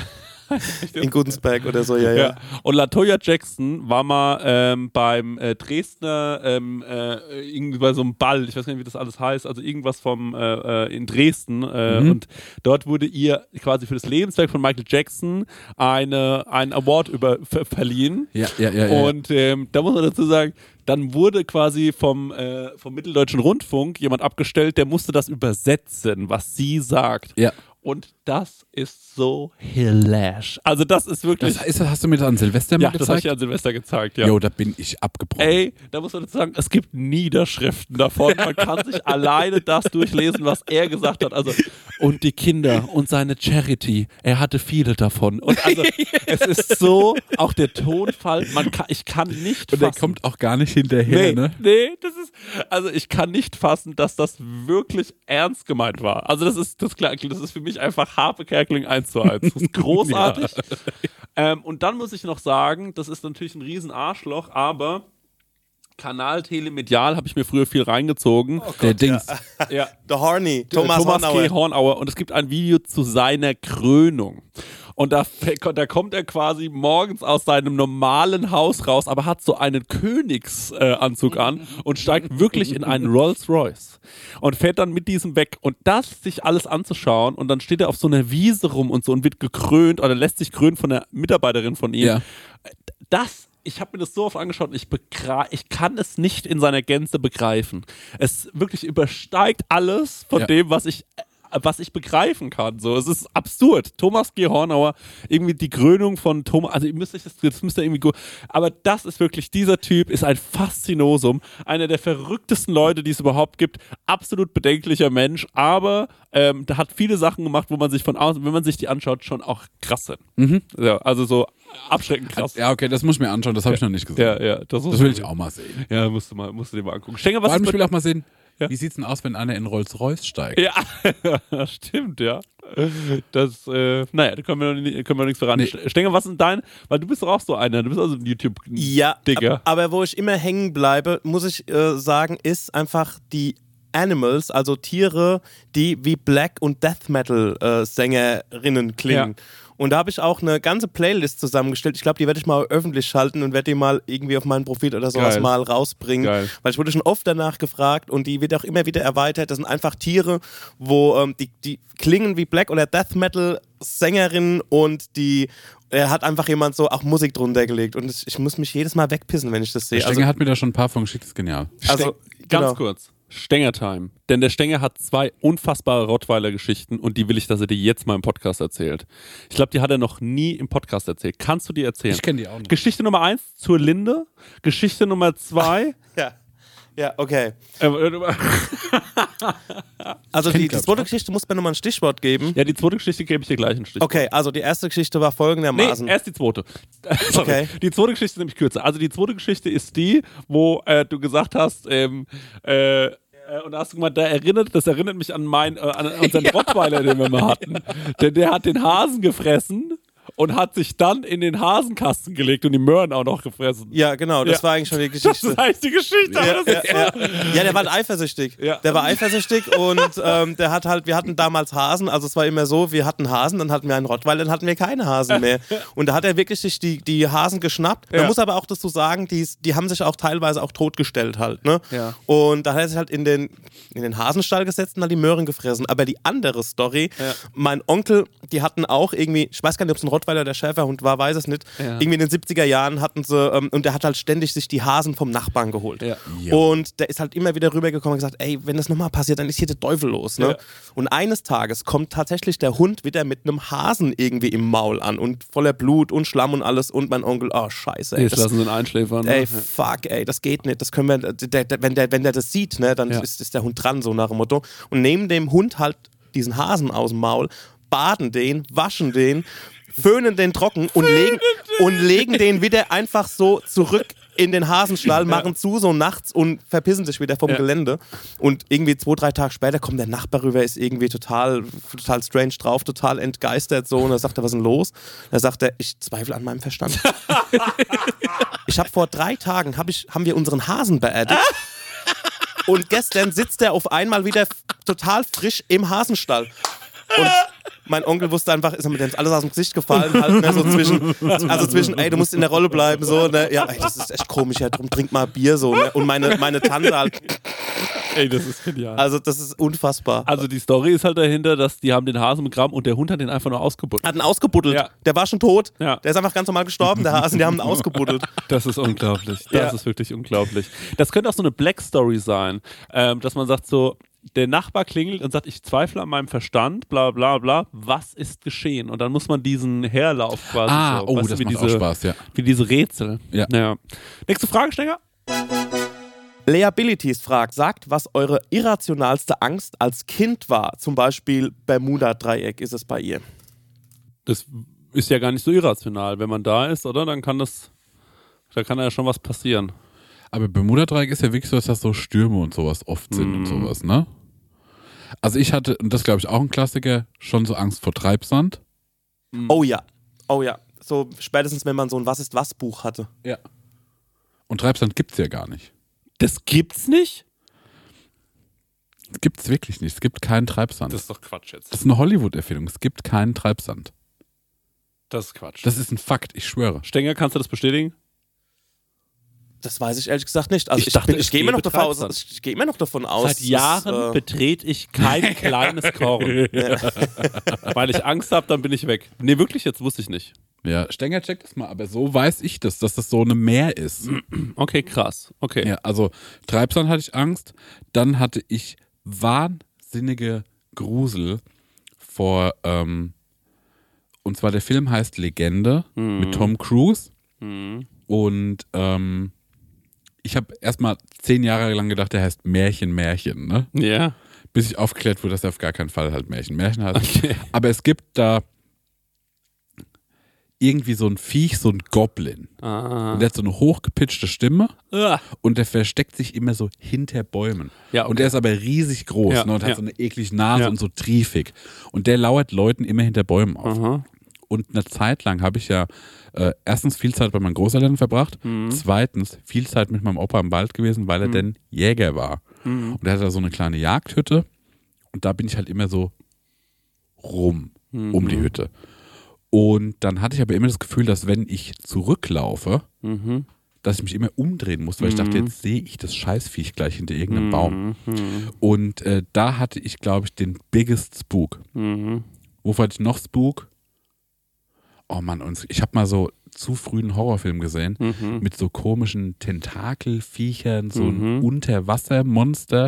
in Gudensberg oder so, ja. Ja. Und Latoya Jackson war mal beim Dresdner irgendwie bei so einem Ball, ich weiß gar nicht, wie das alles heißt, also irgendwas vom in Dresden und dort wurde ihr quasi für das Lebenswerk von Michael Jackson ein Award verliehen. Ja. Und da muss man dazu sagen, dann wurde quasi vom Mitteldeutschen Rundfunk jemand abgestellt, der musste das übersetzen, was sie sagt. Ja. Und das ist so hilarious. Also das ist wirklich... Hast du mir das an Silvester mal ja, das habe ich gezeigt? ja an Silvester gezeigt, ja. Jo, da bin ich abgebrochen. Ey, da muss man dazu sagen, es gibt Niederschriften davon. Man kann sich alleine das durchlesen, was er gesagt hat. Also, und die Kinder und seine Charity, er hatte viele davon. Und also, es ist so, auch der Tonfall, ich kann nicht Und der fassen. kommt auch gar nicht hinterher, ne? Nee, also ich kann nicht fassen, dass das wirklich ernst gemeint war. Also das ist für mich einfach Harpe Kerkeling 1:1. Das ist großartig. Und dann muss ich noch sagen, das ist natürlich ein Riesenarschloch, aber Kanal Telemedial habe ich mir früher viel reingezogen. Der Dings. Ja. The Horny, Thomas Hornauer. G. Hornauer. Und es gibt ein Video zu seiner Krönung. Und da kommt er quasi morgens aus seinem normalen Haus raus, aber hat so einen Königsanzug an und steigt wirklich in einen Rolls Royce und fährt dann mit diesem weg. Und das sich alles anzuschauen und dann steht er auf so einer Wiese rum und so und wird gekrönt oder lässt sich krönen von der Mitarbeiterin von ihm. Ja. Ich habe mir das so oft angeschaut und ich kann es nicht in seiner Gänze begreifen. Es wirklich übersteigt alles von dem, was ich begreifen kann. So, es ist absurd. Thomas G. Hornauer, irgendwie die Krönung von Thomas, also das müsst ihr irgendwie gut, aber das ist wirklich, dieser Typ ist ein Faszinosum, einer der verrücktesten Leute, die es überhaupt gibt, absolut bedenklicher Mensch, aber der hat viele Sachen gemacht, wo man sich von außen, wenn man sich die anschaut, schon auch krass sind. Ja, also so abschreckend krass. Ja, okay, das muss ich mir anschauen, das habe ich noch nicht gesehen. Ja, das will ich auch mal sehen. Ja, musst du dir mal angucken. Stenger, Vor was allem, ist ich will auch mal sehen, Ja. wie sieht's denn aus, wenn einer in Rolls-Royce steigt? Ja, stimmt, ja. Das, naja, da können wir nichts verraten. Nee. Stenger, was ist dein, weil du bist doch auch so einer, du bist also ein Ja, YouTube-Digger. aber wo ich immer hängen bleibe, muss ich sagen, ist einfach die Animals, also Tiere, die wie Black- und Death Metal-Sängerinnen klingen. Ja. Und da habe ich auch eine ganze Playlist zusammengestellt. Ich glaube, die werde ich mal öffentlich schalten und werde die mal irgendwie auf meinem Profil oder sowas Geil. mal rausbringen. Geil. Weil ich wurde schon oft danach gefragt und die wird auch immer wieder erweitert. Das sind einfach Tiere, wo die klingen wie Black- oder Death Metal-Sängerinnen und er hat einfach jemand so auch Musik drunter gelegt. Und ich muss mich jedes Mal wegpissen, wenn ich das sehe. Der Stenger hat mir da schon ein paar von geschickt, das ist genial. Also, Ganz genau. kurz. Stenger-Time. Denn der Stenger hat 2 unfassbare Rottweiler-Geschichten und die will ich, dass er dir jetzt mal im Podcast erzählt. Ich glaube, die hat er noch nie im Podcast erzählt. Kannst du die erzählen? Ich kenne die auch noch. Geschichte Nummer 1 zur Linde. Geschichte Nummer 2. Ja, okay. Also die zweite Geschichte muss mir nochmal ein Stichwort geben. Ja, die zweite Geschichte gebe ich dir gleich ein Stichwort. Okay, also die erste Geschichte war folgendermaßen. Nee, erst die zweite. Sorry. Okay. Die zweite Geschichte ist nämlich kürzer. Also die zweite Geschichte ist die, wo du gesagt hast, und da hast du gemeint, das erinnert mich an unseren Rottweiler, den wir mal hatten. Denn der hat den Hasen gefressen und hat sich dann in den Hasenkasten gelegt und die Möhren auch noch gefressen. Ja, genau, das war eigentlich schon die Geschichte. Das ist eigentlich die Geschichte. Aber das ist Ja, der war halt eifersüchtig. Ja. Der war eifersüchtig und der hat halt, wir hatten damals Hasen, also es war immer so, wir hatten Hasen, dann hatten wir einen Rottweiler, dann hatten wir keine Hasen mehr. Und da hat er wirklich sich die Hasen geschnappt. Man muss aber auch dazu sagen, die haben sich auch teilweise auch totgestellt halt, ne? Ja. Und da hat er sich halt in den Hasenstall gesetzt und hat die Möhren gefressen. Aber die andere Story, mein Onkel, die hatten auch irgendwie, ich weiß gar nicht, ob es ein Rottweiler oder Schäferhund war, weiß es nicht. Ja. Irgendwie in den 70er Jahren hatten sie, und der hat halt ständig sich die Hasen vom Nachbarn geholt. Ja. Und der ist halt immer wieder rübergekommen und gesagt, ey, wenn das nochmal passiert, dann ist hier der Teufel los. Ne? Ja. Und eines Tages kommt tatsächlich der Hund wieder mit einem Hasen irgendwie im Maul an und voller Blut und Schlamm und alles und mein Onkel, oh scheiße. Ey, Jetzt lassen sie ihn einschläfern. ey, fuck, ey, das geht nicht. Das können wir, wenn der das sieht, ne, dann ist der Hund dran, so nach dem Motto. Und nehmen dem Hund halt diesen Hasen aus dem Maul, baden den, waschen den, föhnen den trocken und legen den wieder einfach so zurück in den Hasenstall, machen zu so nachts und verpissen sich wieder vom Gelände. Und irgendwie 2-3 Tage später kommt der Nachbar rüber, ist irgendwie total strange drauf, total entgeistert so. Und da sagt er, was ist denn los? Da sagt er, ich zweifle an meinem Verstand. Ich habe vor 3 Tagen, haben wir unseren Hasen beerdigt. Und gestern sitzt er auf einmal wieder total frisch im Hasenstall. Und mein Onkel wusste einfach, ist mir denn alles aus dem Gesicht gefallen, halt, ne, so zwischen, ey, du musst in der Rolle bleiben, so, ne, ja, ey, das ist echt komisch, ja, drum trink mal Bier, so, ne, und meine Tante halt, Ey, das ist genial. also das ist unfassbar. Also die Story ist halt dahinter, dass die haben den Hasen begraben und der Hund hat den einfach nur ausgebuddelt. Hat ihn ausgebuddelt, Ja. Der war schon tot, Ja. der ist einfach ganz normal gestorben, der Hasen, die haben ihn ausgebuddelt. Das ist unglaublich. Das ist wirklich unglaublich. Das könnte auch so eine Black Story sein, dass man sagt so, der Nachbar klingelt und sagt, ich zweifle an meinem Verstand, bla bla bla, was ist geschehen? Und dann muss man diesen Herlauf quasi so, weißt du, das wie macht diese, auch Spaß, ja. wie diese Rätsel. Ja. Nächste Frage, Stenger. Leabilities fragt, sagt, was eure irrationalste Angst als Kind war, zum Beispiel Bermuda-Dreieck, ist es bei ihr? Das ist ja gar nicht so irrational. Wenn man da ist, oder? Dann kann ja schon was passieren. Aber Bermuda-Dreieck ist ja wirklich so, dass das so Stürme und sowas oft sind und sowas, ne? Also ich hatte, und das glaube ich auch ein Klassiker, schon so Angst vor Treibsand. Oh ja. So spätestens, wenn man so ein Was-ist-was-Buch hatte. Ja. Und Treibsand gibt's ja gar nicht. Das gibt's nicht? Das gibt's wirklich nicht. Es gibt keinen Treibsand. Das ist doch Quatsch jetzt. Das ist eine Hollywood-Erfindung. Es gibt keinen Treibsand. Das ist Quatsch. Das ist ein Fakt, ich schwöre. Stenger, kannst du das bestätigen? Das weiß ich ehrlich gesagt nicht. Also Ich dachte, ich gehe immer noch gebe davon aus. Treibsand. Ich gehe immer noch davon aus. Seit Jahren betrete ich kein kleines Korn. Weil ich Angst habe, dann bin ich weg. Nee, wirklich, jetzt wusste ich nicht. Ja, Stenger checkt das mal, aber so weiß ich das, dass das so eine Meer ist. Okay, krass. Okay. Ja, also Treibsand hatte ich Angst, dann hatte ich wahnsinnige Grusel vor, und zwar der Film heißt Legende mit Tom Cruise und ich habe erstmal 10 Jahre lang gedacht, der heißt Märchen, ne? Ja. Bis ich aufgeklärt wurde, dass er auf gar keinen Fall halt Märchen heißt. Okay. Aber es gibt da irgendwie so ein Viech, so ein Goblin. Und der hat so eine hochgepitchte Stimme und der versteckt sich immer so hinter Bäumen. Ja, okay. Und der ist aber riesig groß Ja, und hat ja. so eine eklige Nase Ja. und so triefig. Und der lauert Leuten immer hinter Bäumen auf. Aha. Und eine Zeit lang habe ich ja erstens viel Zeit bei meinen Großeltern verbracht, zweitens viel Zeit mit meinem Opa im Wald gewesen, weil er denn Jäger war. Und er hatte da so eine kleine Jagdhütte und da bin ich halt immer so um die Hütte. Und dann hatte ich aber immer das Gefühl, dass wenn ich zurücklaufe, dass ich mich immer umdrehen musste, weil ich dachte, jetzt sehe ich das Scheißviech gleich hinter irgendeinem Baum. Und da hatte ich, glaube ich, den biggest Spook. Wovor hatte ich noch Spook? Oh Mann, und ich habe mal so zu früh einen Horrorfilm gesehen mit so komischen Tentakelviechern, so ein Unterwassermonster.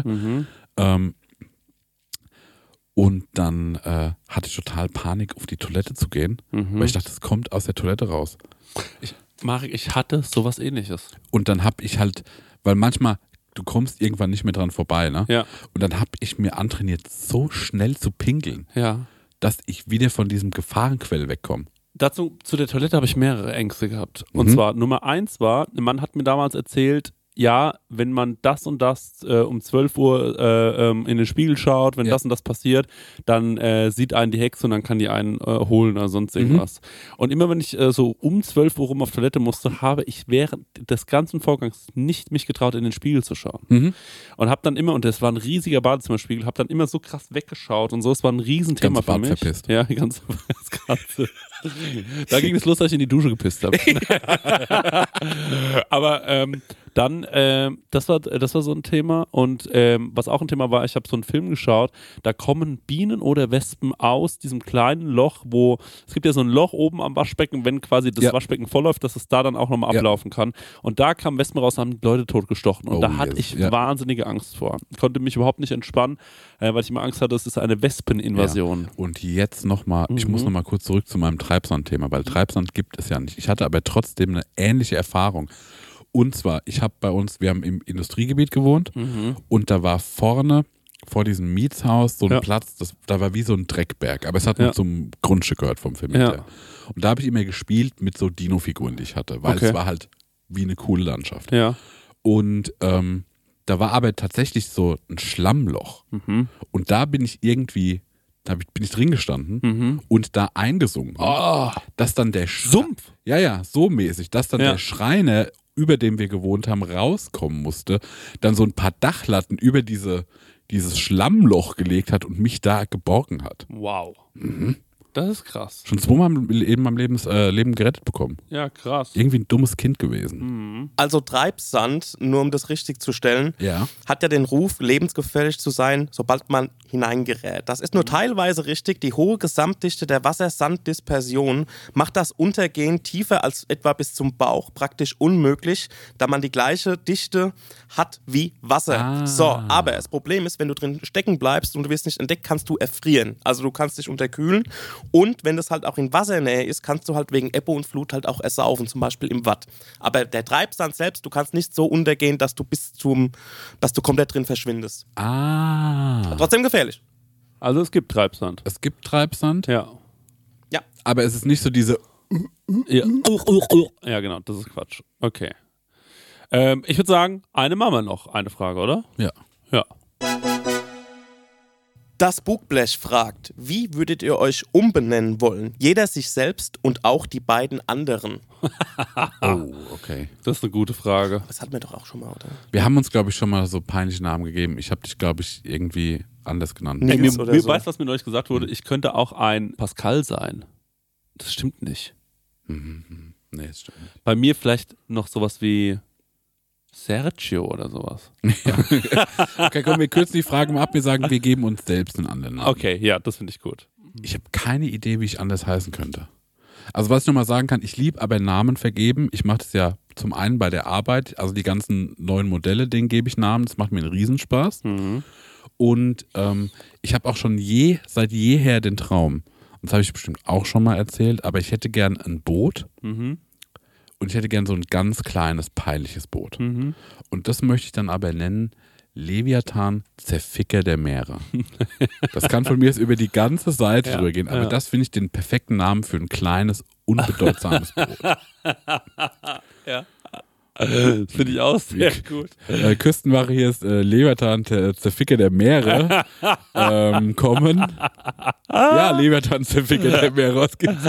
Und dann hatte ich total Panik, auf die Toilette zu gehen, weil ich dachte, es kommt aus der Toilette raus. Marek, ich hatte sowas Ähnliches. Und dann habe ich halt, weil manchmal, du kommst irgendwann nicht mehr dran vorbei, ne? Ja. Und dann habe ich mir antrainiert, so schnell zu pinkeln, Ja. dass ich wieder von diesem Gefahrenquell wegkomme. Dazu, zu der Toilette habe ich mehrere Ängste gehabt. Und zwar, Nummer 1 war, ein Mann hat mir damals erzählt, ja, wenn man das und das um 12 Uhr in den Spiegel schaut, wenn das und das passiert, dann sieht einen die Hexe und dann kann die einen holen oder sonst irgendwas. Und immer wenn ich so um 12 Uhr rum auf Toilette musste, habe ich während des ganzen Vorgangs nicht mich getraut, in den Spiegel zu schauen. Und habe dann immer, und das war ein riesiger Badezimmerspiegel, habe dann immer so krass weggeschaut und so, es war ein Riesenthema Ganze für Bad mich. verpisst. Ja, das Ganze. Da ging es los, dass ich in die Dusche gepisst habe. Aber dann, das war so ein Thema. Und was auch ein Thema war, ich habe so einen Film geschaut, da kommen Bienen oder Wespen aus diesem kleinen Loch, wo, es gibt ja so ein Loch oben am Waschbecken, wenn quasi das Waschbecken vollläuft, dass es da dann auch nochmal ablaufen kann. Und da kamen Wespen raus und haben die Leute totgestochen. Und da hatte ich wahnsinnige Angst vor. Ich konnte mich überhaupt nicht entspannen, weil ich immer Angst hatte, es ist eine Wespeninvasion. Ja. Und jetzt nochmal, ich muss nochmal kurz zurück zu meinem Treibsand-Thema, weil Treibsand gibt es ja nicht. Ich hatte aber trotzdem eine ähnliche Erfahrung. Und zwar, wir haben im Industriegebiet gewohnt und da war vorne vor diesem Mietshaus so ein Platz, da war wie so ein Dreckberg, aber es hat noch zum Grundstück gehört vom Vermieter. Und da habe ich immer gespielt mit so Dino-Figuren, die ich hatte, weil es war halt wie eine coole Landschaft. Ja. Und da war aber tatsächlich so ein Schlammloch. Und da bin ich irgendwie, bin ich drin gestanden und da eingesungen. Dass dann der Sumpf? Ja, so mäßig, dass dann der Schreiner, über dem wir gewohnt haben, rauskommen musste, dann so ein paar Dachlatten über dieses Schlammloch gelegt hat und mich da geborgen hat. Wow. Das ist krass. Schon 2-mal in meinem Leben gerettet bekommen. Ja, krass. Irgendwie ein dummes Kind gewesen. Also Treibsand, nur um das richtig zu stellen, hat ja den Ruf, lebensgefährlich zu sein, sobald man hineingerät. Das ist nur teilweise richtig. Die hohe Gesamtdichte der Wassersanddispersion macht das Untergehen tiefer als etwa bis zum Bauch praktisch unmöglich, da man die gleiche Dichte hat wie Wasser. So, aber das Problem ist, wenn du drin stecken bleibst und du wirst nicht entdeckt, kannst du erfrieren. Also du kannst dich unterkühlen. Und wenn das halt auch in Wassernähe ist, kannst du halt wegen Ebbe und Flut halt auch ersaufen, zum Beispiel im Watt. Aber der Treibsand selbst, du kannst nicht so untergehen, dass du dass du komplett drin verschwindest. Trotzdem gefährlich. Also es gibt Treibsand. Es gibt Treibsand. Ja. Ja. Aber es ist nicht so diese. Ja, genau, das ist Quatsch. Okay. Ich würde sagen, eine machen wir noch. Eine Frage, oder? Ja. Ja. Das Bugblech fragt, wie würdet ihr euch umbenennen wollen? Jeder sich selbst und auch die beiden anderen. Oh, okay. Das ist eine gute Frage. Das hatten wir doch auch schon mal, oder? Wir haben uns, glaube ich, schon mal so peinliche Namen gegeben. Ich habe dich, glaube ich, irgendwie anders genannt. Nee. Mir oder so. weißt du, was mir neulich gesagt wurde? Ich könnte auch ein Pascal sein. Das stimmt nicht. Nee, das stimmt nicht. Bei mir vielleicht noch sowas wie Sergio oder sowas. Okay, komm, wir kürzen die Fragen mal ab. Wir sagen, wir geben uns selbst einen anderen Namen. Okay, ja, das finde ich gut. Ich habe keine Idee, wie ich anders heißen könnte. Also was ich nochmal sagen kann, ich liebe aber Namen vergeben. Ich mache das ja zum einen bei der Arbeit, also die ganzen neuen Modelle, denen gebe ich Namen. Das macht mir einen Riesenspaß. Und ich habe auch schon seit jeher den Traum, und das habe ich bestimmt auch schon mal erzählt, aber ich hätte gern ein Boot. Und ich hätte gern so ein ganz kleines, peinliches Boot. Und das möchte ich dann aber nennen Leviathan, Zerficker der Meere. Das kann von mir jetzt über die ganze Seite drüber gehen, aber das finde ich den perfekten Namen für ein kleines, unbedeutsames Boot. Ja. Das finde ich auch sehr gut. Küstenwache hier ist Leviathan, Zerficker der Meere. Kommen. Ja, Leviathan, Zerficker der Meere. Was gibt's?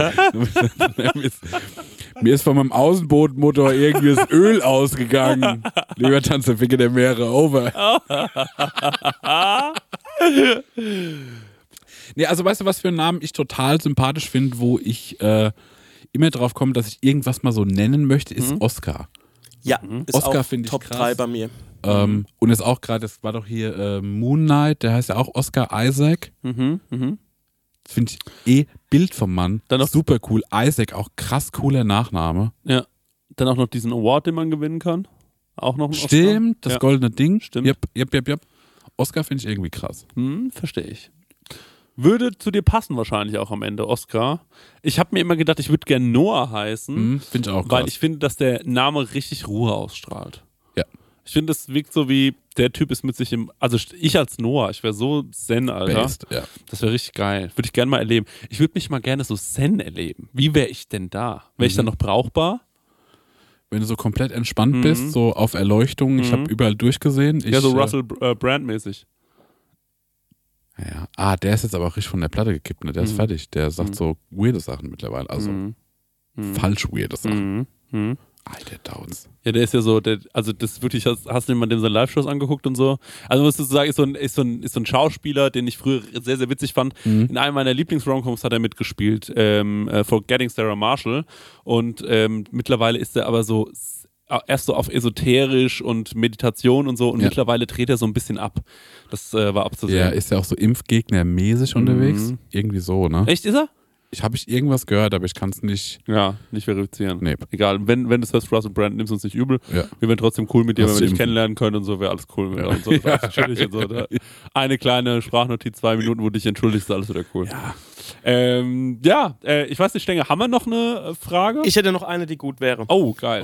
Mir ist von meinem Außenbootmotor irgendwie das Öl ausgegangen. Leviathan, Zerficker der Meere. Over. Nee, also weißt du, was für einen Namen ich total sympathisch finde, wo ich immer drauf komme, dass ich irgendwas mal so nennen möchte, ist Oscar. Ja, ist Oscar auch finde ich Top krass. 3 bei mir. Und ist auch gerade, das war doch hier Moon Knight, der heißt ja auch Oscar Isaac. Das finde ich Bild vom Mann. Dann noch super cool. Isaac, auch krass cooler Nachname. Ja. Dann auch noch diesen Award, den man gewinnen kann. Auch noch ein Oscar. Stimmt, das goldene Ding. Stimmt. Yep. Oscar finde ich irgendwie krass. Verstehe ich. Würde zu dir passen wahrscheinlich auch am Ende, Oscar. Ich habe mir immer gedacht, ich würde gerne Noah heißen. Finde ich auch krass. Weil ich finde, dass der Name richtig Ruhe ausstrahlt. Ja. Ich finde, das wirkt so wie, der Typ ist mit sich im, also ich als Noah, ich wäre so Zen, Alter. Based, ja. Das wäre richtig geil. Würde ich gerne mal erleben. Ich würde mich mal gerne so Zen erleben. Wie wäre ich denn da? Wäre ich dann noch brauchbar? Wenn du so komplett entspannt bist, so auf Erleuchtung, ich habe überall durchgesehen. Ja, so Russell Brand-mäßig. Ja. Der ist jetzt aber auch richtig von der Platte gekippt, ne? Der ist fertig. Der sagt so weirde Sachen mittlerweile. Also falsch weirde Sachen. Alter, Downs. Ja, der ist ja so, also das wirklich, hast du dir mal dem seine Live-Shows angeguckt und so? Also musst du sagen, ist so ein Schauspieler, den ich früher sehr, sehr witzig fand. In einem meiner Lieblings-Romcoms hat er mitgespielt, Forgetting Sarah Marshall. Und mittlerweile ist er aber so erst so auf esoterisch und Meditation und so und mittlerweile dreht er so ein bisschen ab. Das war abzusehen. Ja, ist ja auch so Impfgegner-mäßig unterwegs. Irgendwie so, ne? Echt, ist er? Habe ich irgendwas gehört, aber ich kann es nicht. Ja, nicht verifizieren. Nee. Egal, wenn du hörst, Russell Brand, nimm's uns nicht übel. Ja. Wir wären trotzdem cool mit dir, Hast wenn wir du dich kennenlernen können und so, wäre alles cool. Ja. Und so. Das ist chillig und so, ne? Eine kleine Sprachnotiz, 2 Minuten, wo du dich entschuldigst, alles wieder cool. Ja. Ich weiß nicht, Stenger, haben wir noch eine Frage? Ich hätte noch eine, die gut wäre. Oh, geil.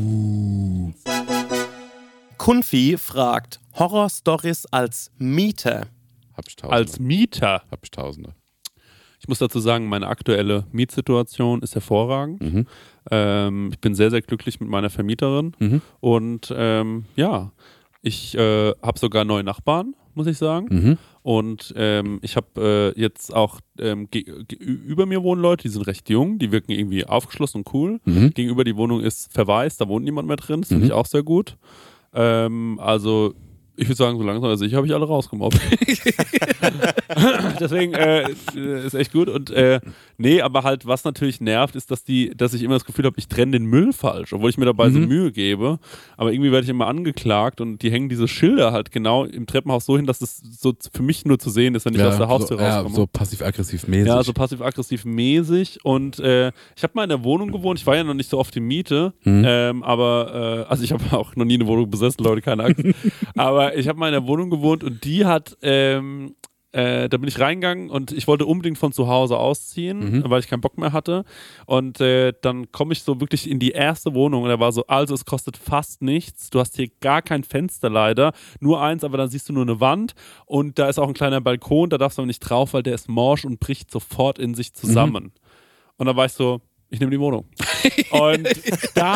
Kunfi fragt, Horror-Stories als Mieter. Hab ich Tausende. Als Mieter. Hab ich Tausende. Ich muss dazu sagen, meine aktuelle Mietsituation ist hervorragend. Ich bin sehr, sehr glücklich mit meiner Vermieterin. Und ich habe sogar neue Nachbarn, muss ich sagen. Und ich habe jetzt auch über mir wohnen Leute, die sind recht jung, die wirken irgendwie aufgeschlossen und cool. Gegenüber die Wohnung ist verwaist, da wohnt niemand mehr drin. Das finde ich auch sehr gut. Also ich würde sagen, so langsam als ich habe ich alle rausgemobbt. Deswegen ist echt gut. Und nee, aber halt, was natürlich nervt, ist, dass ich immer das Gefühl habe, ich trenne den Müll falsch, obwohl ich mir dabei so Mühe gebe. Aber irgendwie werde ich immer angeklagt und die hängen diese Schilder halt genau im Treppenhaus so hin, dass es so für mich nur zu sehen ist, wenn ich aus der Haustür rauskomme. Ja, so passiv-aggressiv mäßig. Ja, so passiv-aggressiv mäßig. Und ich habe mal in der Wohnung gewohnt, ich war ja noch nicht so oft die Miete, aber also ich habe auch noch nie eine Wohnung besessen, Leute, keine Angst. Aber ich habe mal in der Wohnung gewohnt und die hat, da bin ich reingegangen und ich wollte unbedingt von zu Hause ausziehen, weil ich keinen Bock mehr hatte. Und dann komme ich so wirklich in die erste Wohnung und da war so, also es kostet fast nichts. Du hast hier gar kein Fenster leider, nur eins, aber dann siehst du nur eine Wand und da ist auch ein kleiner Balkon, da darfst du aber nicht drauf, weil der ist morsch und bricht sofort in sich zusammen. Und dann war ich so, ich nehme die Wohnung. Und das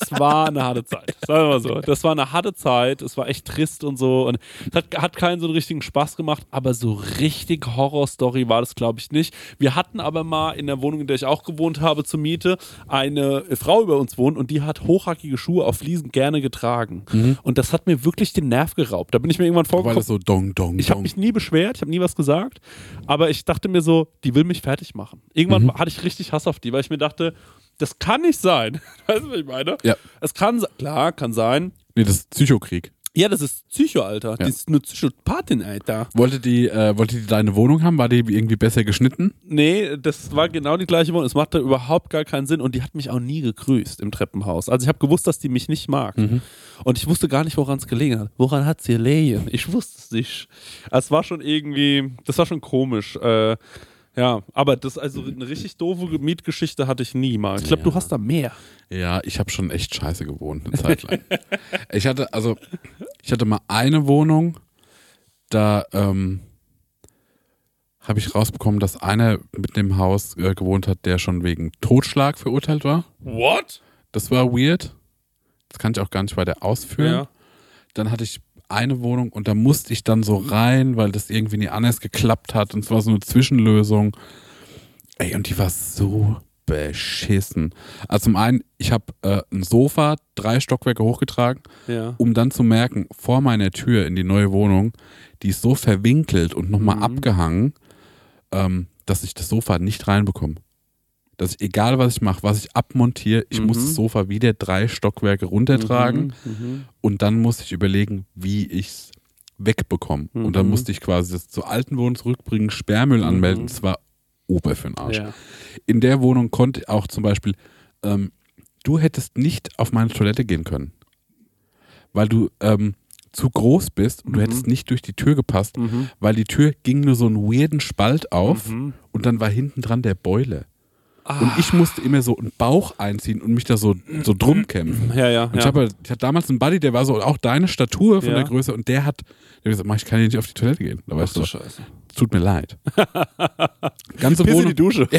das war eine harte Zeit. Sagen wir mal so. Das war eine harte Zeit. Es war echt trist und so. Und es hat keinen so einen richtigen Spaß gemacht. Aber so richtig Horrorstory war das, glaube ich, nicht. Wir hatten aber mal in der Wohnung, in der ich auch gewohnt habe, zur Miete, eine Frau über uns wohnt und die hat hochhackige Schuhe auf Fliesen gerne getragen. Und das hat mir wirklich den Nerv geraubt. Da bin ich mir irgendwann vorgekommen. Weil das so dong, dong, Ich habe mich nie beschwert, ich habe nie was gesagt, aber ich dachte mir so, die will mich fertig machen. Irgendwann hatte ich richtig Hass auf die, weil ich mir dachte, das kann nicht sein. Weißt du, was ich meine? Ja. Es kann, klar, kann sein. Nee, das ist Psychokrieg. Ja, das ist Psycho, Alter. Ja. Das ist eine Psychopathin, Alter. Wollte die deine Wohnung haben? War die irgendwie besser geschnitten? Nee, das war genau die gleiche Wohnung. Es machte überhaupt gar keinen Sinn und die hat mich auch nie gegrüßt im Treppenhaus. Also ich habe gewusst, dass die mich nicht mag. Und ich wusste gar nicht, woran es gelegen hat. Woran hat sie gelegen? Ich wusste es nicht. Es war schon irgendwie, das war schon komisch. Ja, aber das, also eine richtig doofe Mietgeschichte hatte ich nie mal. Ich glaube, du hast da mehr. Ja, ich habe schon echt scheiße gewohnt eine Zeit lang. Ich hatte mal eine Wohnung, da habe ich rausbekommen, dass einer mit dem Haus gewohnt hat, der schon wegen Totschlag verurteilt war. What? Das war weird. Das kann ich auch gar nicht weiter ausführen. Ja. Dann hatte ich eine Wohnung und da musste ich dann so rein, weil das irgendwie nie anders geklappt hat und es war so eine Zwischenlösung. Ey, und die war so beschissen. Also zum einen, ich habe ein Sofa 3 Stockwerke hochgetragen, Ja. um dann zu merken, vor meiner Tür in die neue Wohnung, die ist so verwinkelt und nochmal abgehangen, dass ich das Sofa nicht reinbekomme. Dass ich, egal was ich mache, was ich abmontiere, ich muss das Sofa wieder 3 Stockwerke runtertragen und dann muss ich überlegen, wie ich es wegbekomme. Und dann musste ich quasi das zur alten Wohnung zurückbringen, Sperrmüll anmelden. Das war Ober für den Arsch. Ja. In der Wohnung konnte auch zum Beispiel, du hättest nicht auf meine Toilette gehen können, weil du zu groß bist und du hättest nicht durch die Tür gepasst, weil die Tür ging nur so einen weirden Spalt auf und dann war hinten dran der Boiler. Und ich musste immer so einen Bauch einziehen und mich da so drum kämpfen. Ja. Und ich hatte damals einen Buddy, der war so auch deine Statur von der Größe und der hat gesagt, ich kann hier nicht auf die Toilette gehen. Da weißt du, Scheiße. tut mir leid. Ganze Piss in Wohnung, die Dusche.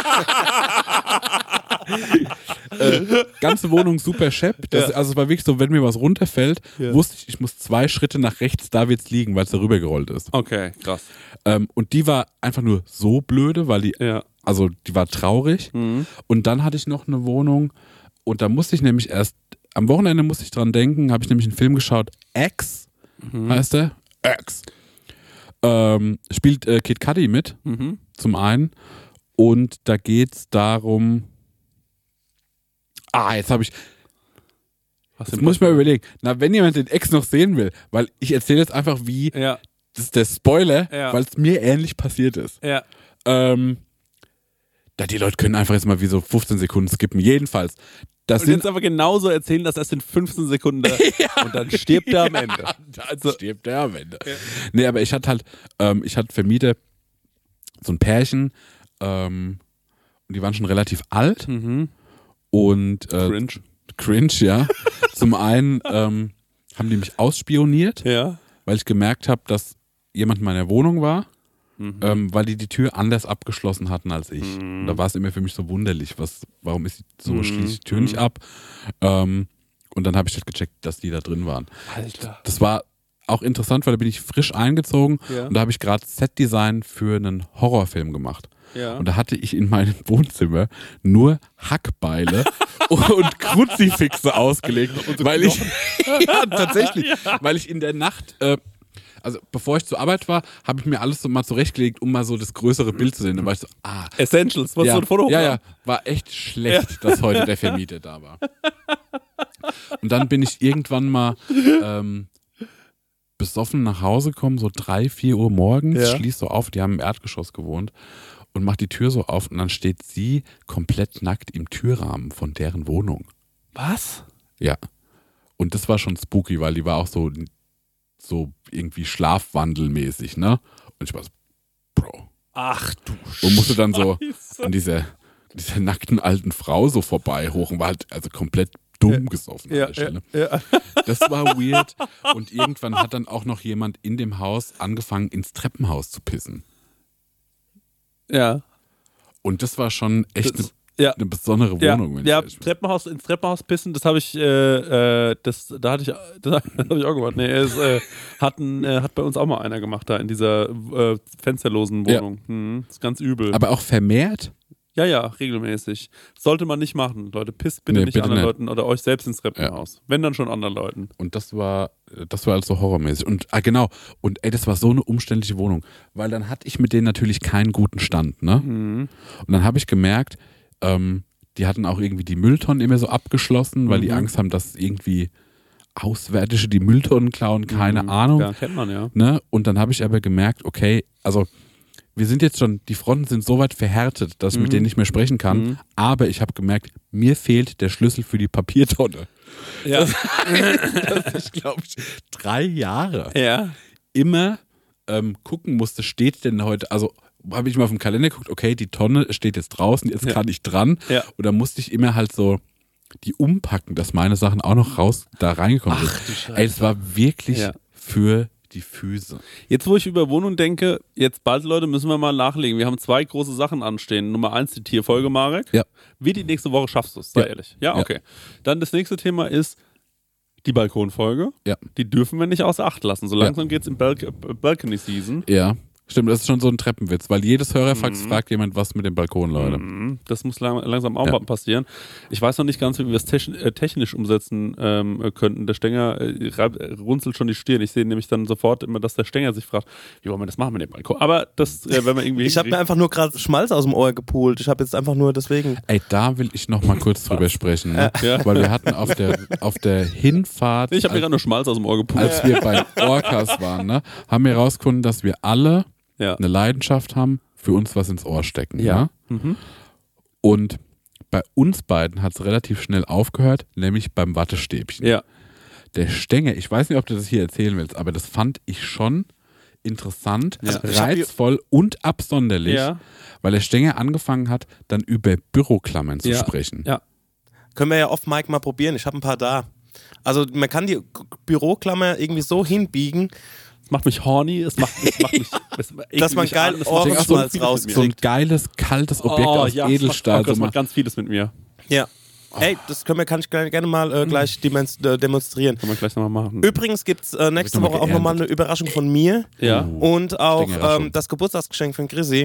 ganze Wohnung super schepp. Also es war wirklich so, wenn mir was runterfällt, wusste ich muss 2 Schritte nach rechts, da wird's liegen, weil es da rübergerollt ist. Okay, krass. Und die war einfach nur so blöde, weil die war traurig. Und dann hatte ich noch eine Wohnung und da musste ich nämlich erst, am Wochenende musste ich dran denken, habe ich nämlich einen Film geschaut, X heißt der. X. Spielt Kid Cudi mit, zum einen. Und da geht's darum, jetzt habe ich, jetzt muss ich mal überlegen, wenn jemand den Ex noch sehen will, weil ich erzähle jetzt einfach wie, das ist der Spoiler, weil es mir ähnlich passiert ist. Ja. Die Leute können einfach jetzt mal wie so 15 Sekunden skippen. Jedenfalls. Das Und sind jetzt aber genauso erzählen, dass erst in 15 Sekunden und dann stirbt er am Ende. Dann stirbt er am Ende. Ja. Nee, aber ich hatte Vermieter, so ein Pärchen, und die waren schon relativ alt. Und Cringe, ja. Zum einen haben die mich ausspioniert, weil ich gemerkt habe, dass jemand in meiner Wohnung war. Weil die Tür anders abgeschlossen hatten als ich. Und da war es immer für mich so wunderlich, warum ist schließe ich die Tür nicht ab? Und dann habe ich halt gecheckt, dass die da drin waren. Alter. Das war auch interessant, weil da bin ich frisch eingezogen und da habe ich gerade Setdesign für einen Horrorfilm gemacht. Ja. Und da hatte ich in meinem Wohnzimmer nur Hackbeile und Kruzifixe ausgelegt, weil ich weil ich in der Nacht also bevor ich zur Arbeit war, habe ich mir alles so mal zurechtgelegt, um mal so das größere Bild zu sehen. Dann war ich so, Essentials, was so ein Foto ja, war echt schlecht, dass heute der Vermieter da war. Und dann bin ich irgendwann mal besoffen nach Hause gekommen, so 3, 4 Uhr morgens, schließ so auf, die haben im Erdgeschoss gewohnt und mach die Tür so auf und dann steht sie komplett nackt im Türrahmen von deren Wohnung. Was? Ja. Und das war schon spooky, weil die war auch so irgendwie schlafwandelmäßig, ne? Und ich war so, Bro. Ach du Scheiße. Und musste dann so an dieser nackten alten Frau so vorbei hoch und war halt also komplett dumm gesoffen an der Stelle. Ja. Das war weird. Und irgendwann hat dann auch noch jemand in dem Haus angefangen, ins Treppenhaus zu pissen. Ja. Und das war schon echt eine besondere Wohnung. Wenn ja, ich ins Treppenhaus pissen, das habe ich, das hab ich auch gemacht. Nee, hat bei uns auch mal einer gemacht da in dieser fensterlosen Wohnung. Ja. Das ist ganz übel. Aber auch vermehrt? Ja, regelmäßig. Sollte man nicht machen, Leute. Pisst bitte nicht anderen Leuten oder euch selbst ins Treppenhaus. Ja. Wenn dann schon anderen Leuten. Und das war also horrormäßig. Und genau. Und das war so eine umständliche Wohnung. Weil dann hatte ich mit denen natürlich keinen guten Stand, ne? Mhm. Und dann habe ich gemerkt, die hatten auch irgendwie die Mülltonnen immer so abgeschlossen, weil die Angst haben, dass irgendwie Auswärtige die Mülltonnen klauen, keine Ahnung. Ja, kennt man ja. Ne? Und dann habe ich aber gemerkt, okay, also wir sind jetzt schon, die Fronten sind so weit verhärtet, dass ich mit denen nicht mehr sprechen kann, aber ich habe gemerkt, mir fehlt der Schlüssel für die Papiertonne. Ja. Dass ich, glaube ich, 3 Jahre immer gucken musste, steht denn heute, also habe ich mal auf den Kalender geguckt, okay, die Tonne steht jetzt draußen, jetzt kann ich dran. Ja. Und dann musste ich immer halt so die umpacken, dass meine Sachen auch noch da reingekommen sind. Du Scheiße. Ey, es war wirklich für die Füße. Jetzt, wo ich über Wohnung denke, jetzt bald, Leute, müssen wir mal nachlegen. Wir haben 2 große Sachen anstehen. Nummer 1, die Tierfolge, Marek. Ja. Wie die nächste Woche schaffst du es, sei ehrlich. Ja, okay. Dann das nächste Thema ist die Balkonfolge. Ja. Die dürfen wir nicht außer Acht lassen. So langsam geht es in Balcony-Season. Ja. Stimmt, das ist schon so ein Treppenwitz, weil jedes Hörerfax fragt jemand, was mit dem Balkon, Leute. Das muss langsam auch passieren. Ich weiß noch nicht ganz, wie wir es technisch umsetzen könnten. Der Stenger runzelt schon die Stirn. Ich sehe nämlich dann sofort immer, dass der Stenger sich fragt, wie wollen wir das machen mit dem Balkon? Aber das, wenn wir irgendwie... Ich habe mir einfach nur gerade Schmalz aus dem Ohr gepult. Ich habe jetzt einfach nur deswegen... Ey, da will ich noch mal kurz drüber sprechen. Ne? Ja. Weil wir hatten auf der Hinfahrt... Ich habe mir gerade nur Schmalz aus dem Ohr gepult. Als wir bei Orcas waren, ne, haben wir herausgefunden, dass wir alle eine Leidenschaft haben, für uns was ins Ohr stecken. Ja. Mhm. Und bei uns beiden hat es relativ schnell aufgehört, nämlich beim Wattestäbchen. Ja. Der Stenger, ich weiß nicht, ob du das hier erzählen willst, aber das fand ich schon interessant, reizvoll und absonderlich, weil der Stenger angefangen hat, dann über Büroklammern zu sprechen. Ja. Können wir ja oft, Mike, mal probieren. Ich habe ein paar da. Also man kann die Büroklammer irgendwie so hinbiegen, macht mich horny, es macht mich dass man geil Ohrenschmalz rauskriegt. So ein geiles, kaltes Objekt aus Edelstahl. Das macht ganz vieles mit mir. Ja. Ey, das kann ich gerne mal gleich demonstrieren. Können wir gleich nochmal machen. Übrigens gibt es nächste Woche auch nochmal eine Überraschung von mir. Ja. Und auch das Geburtstagsgeschenk von Chrissy.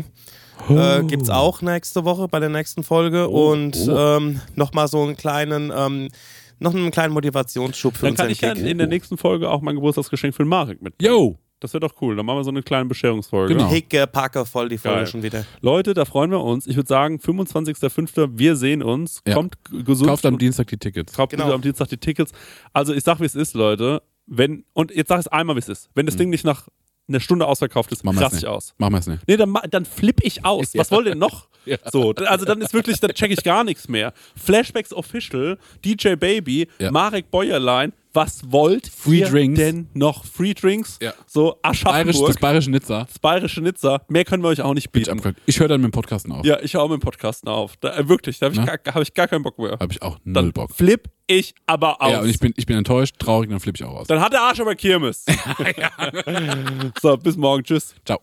Gibt es auch nächste Woche bei der nächsten Folge. Und nochmal so einen kleinen... noch einen kleinen Motivationsschub für uns. Dann kann ich ja in der nächsten Folge auch mein Geburtstagsgeschenk für den Marek mitbringen. Yo! Das wäre doch cool. Dann machen wir so eine kleine Bescherungsfolge. Genau. Hicke, Packe, voll die Folge schon wieder. Leute, da freuen wir uns. Ich würde sagen, 25.05. Wir sehen uns. Ja. Kommt gesund. Kauft am Dienstag die Tickets. Am Dienstag die Tickets. Also ich sag, wie es ist, Leute. Und jetzt sag es einmal, wie es ist. Wenn das Ding nicht nach einer Stunde ausverkauft ist, raste ich aus. Machen wir es nicht. Nee, dann flippe ich aus. Was wollt ihr noch? So, also dann ist wirklich, dann check ich gar nichts mehr. Flashbacks Official, DJ Baby, Marek Bäuerlein, was wollt ihr denn noch? Free Drinks? Ja. So Aschaffenburg. Das bayerische Nizza. Das bayerische Nizza. Mehr können wir euch auch nicht bieten. Ich höre dann mit dem Podcasten auf. Ja, ich höre auch mit dem Podcasten auf. Wirklich, da habe ich gar keinen Bock mehr. Habe ich auch null Bock. Flipp ich aber aus. Ja, und ich bin enttäuscht, traurig, dann flippe ich auch aus. Dann hat der Arsch aber Kirmes. So, bis morgen. Tschüss. Ciao.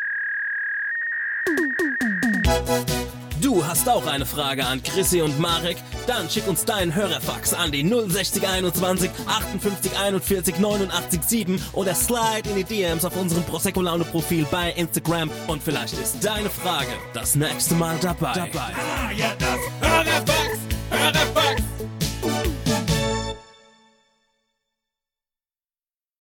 Du hast auch eine Frage an Chrissy und Marek? Dann schick uns deinen Hörerfax an die 06021 58 41 89 7 oder slide in die DMs auf unserem Prosecco Laune Profil bei Instagram und vielleicht ist deine Frage das nächste Mal dabei. Ah, ja, das Hörerfax!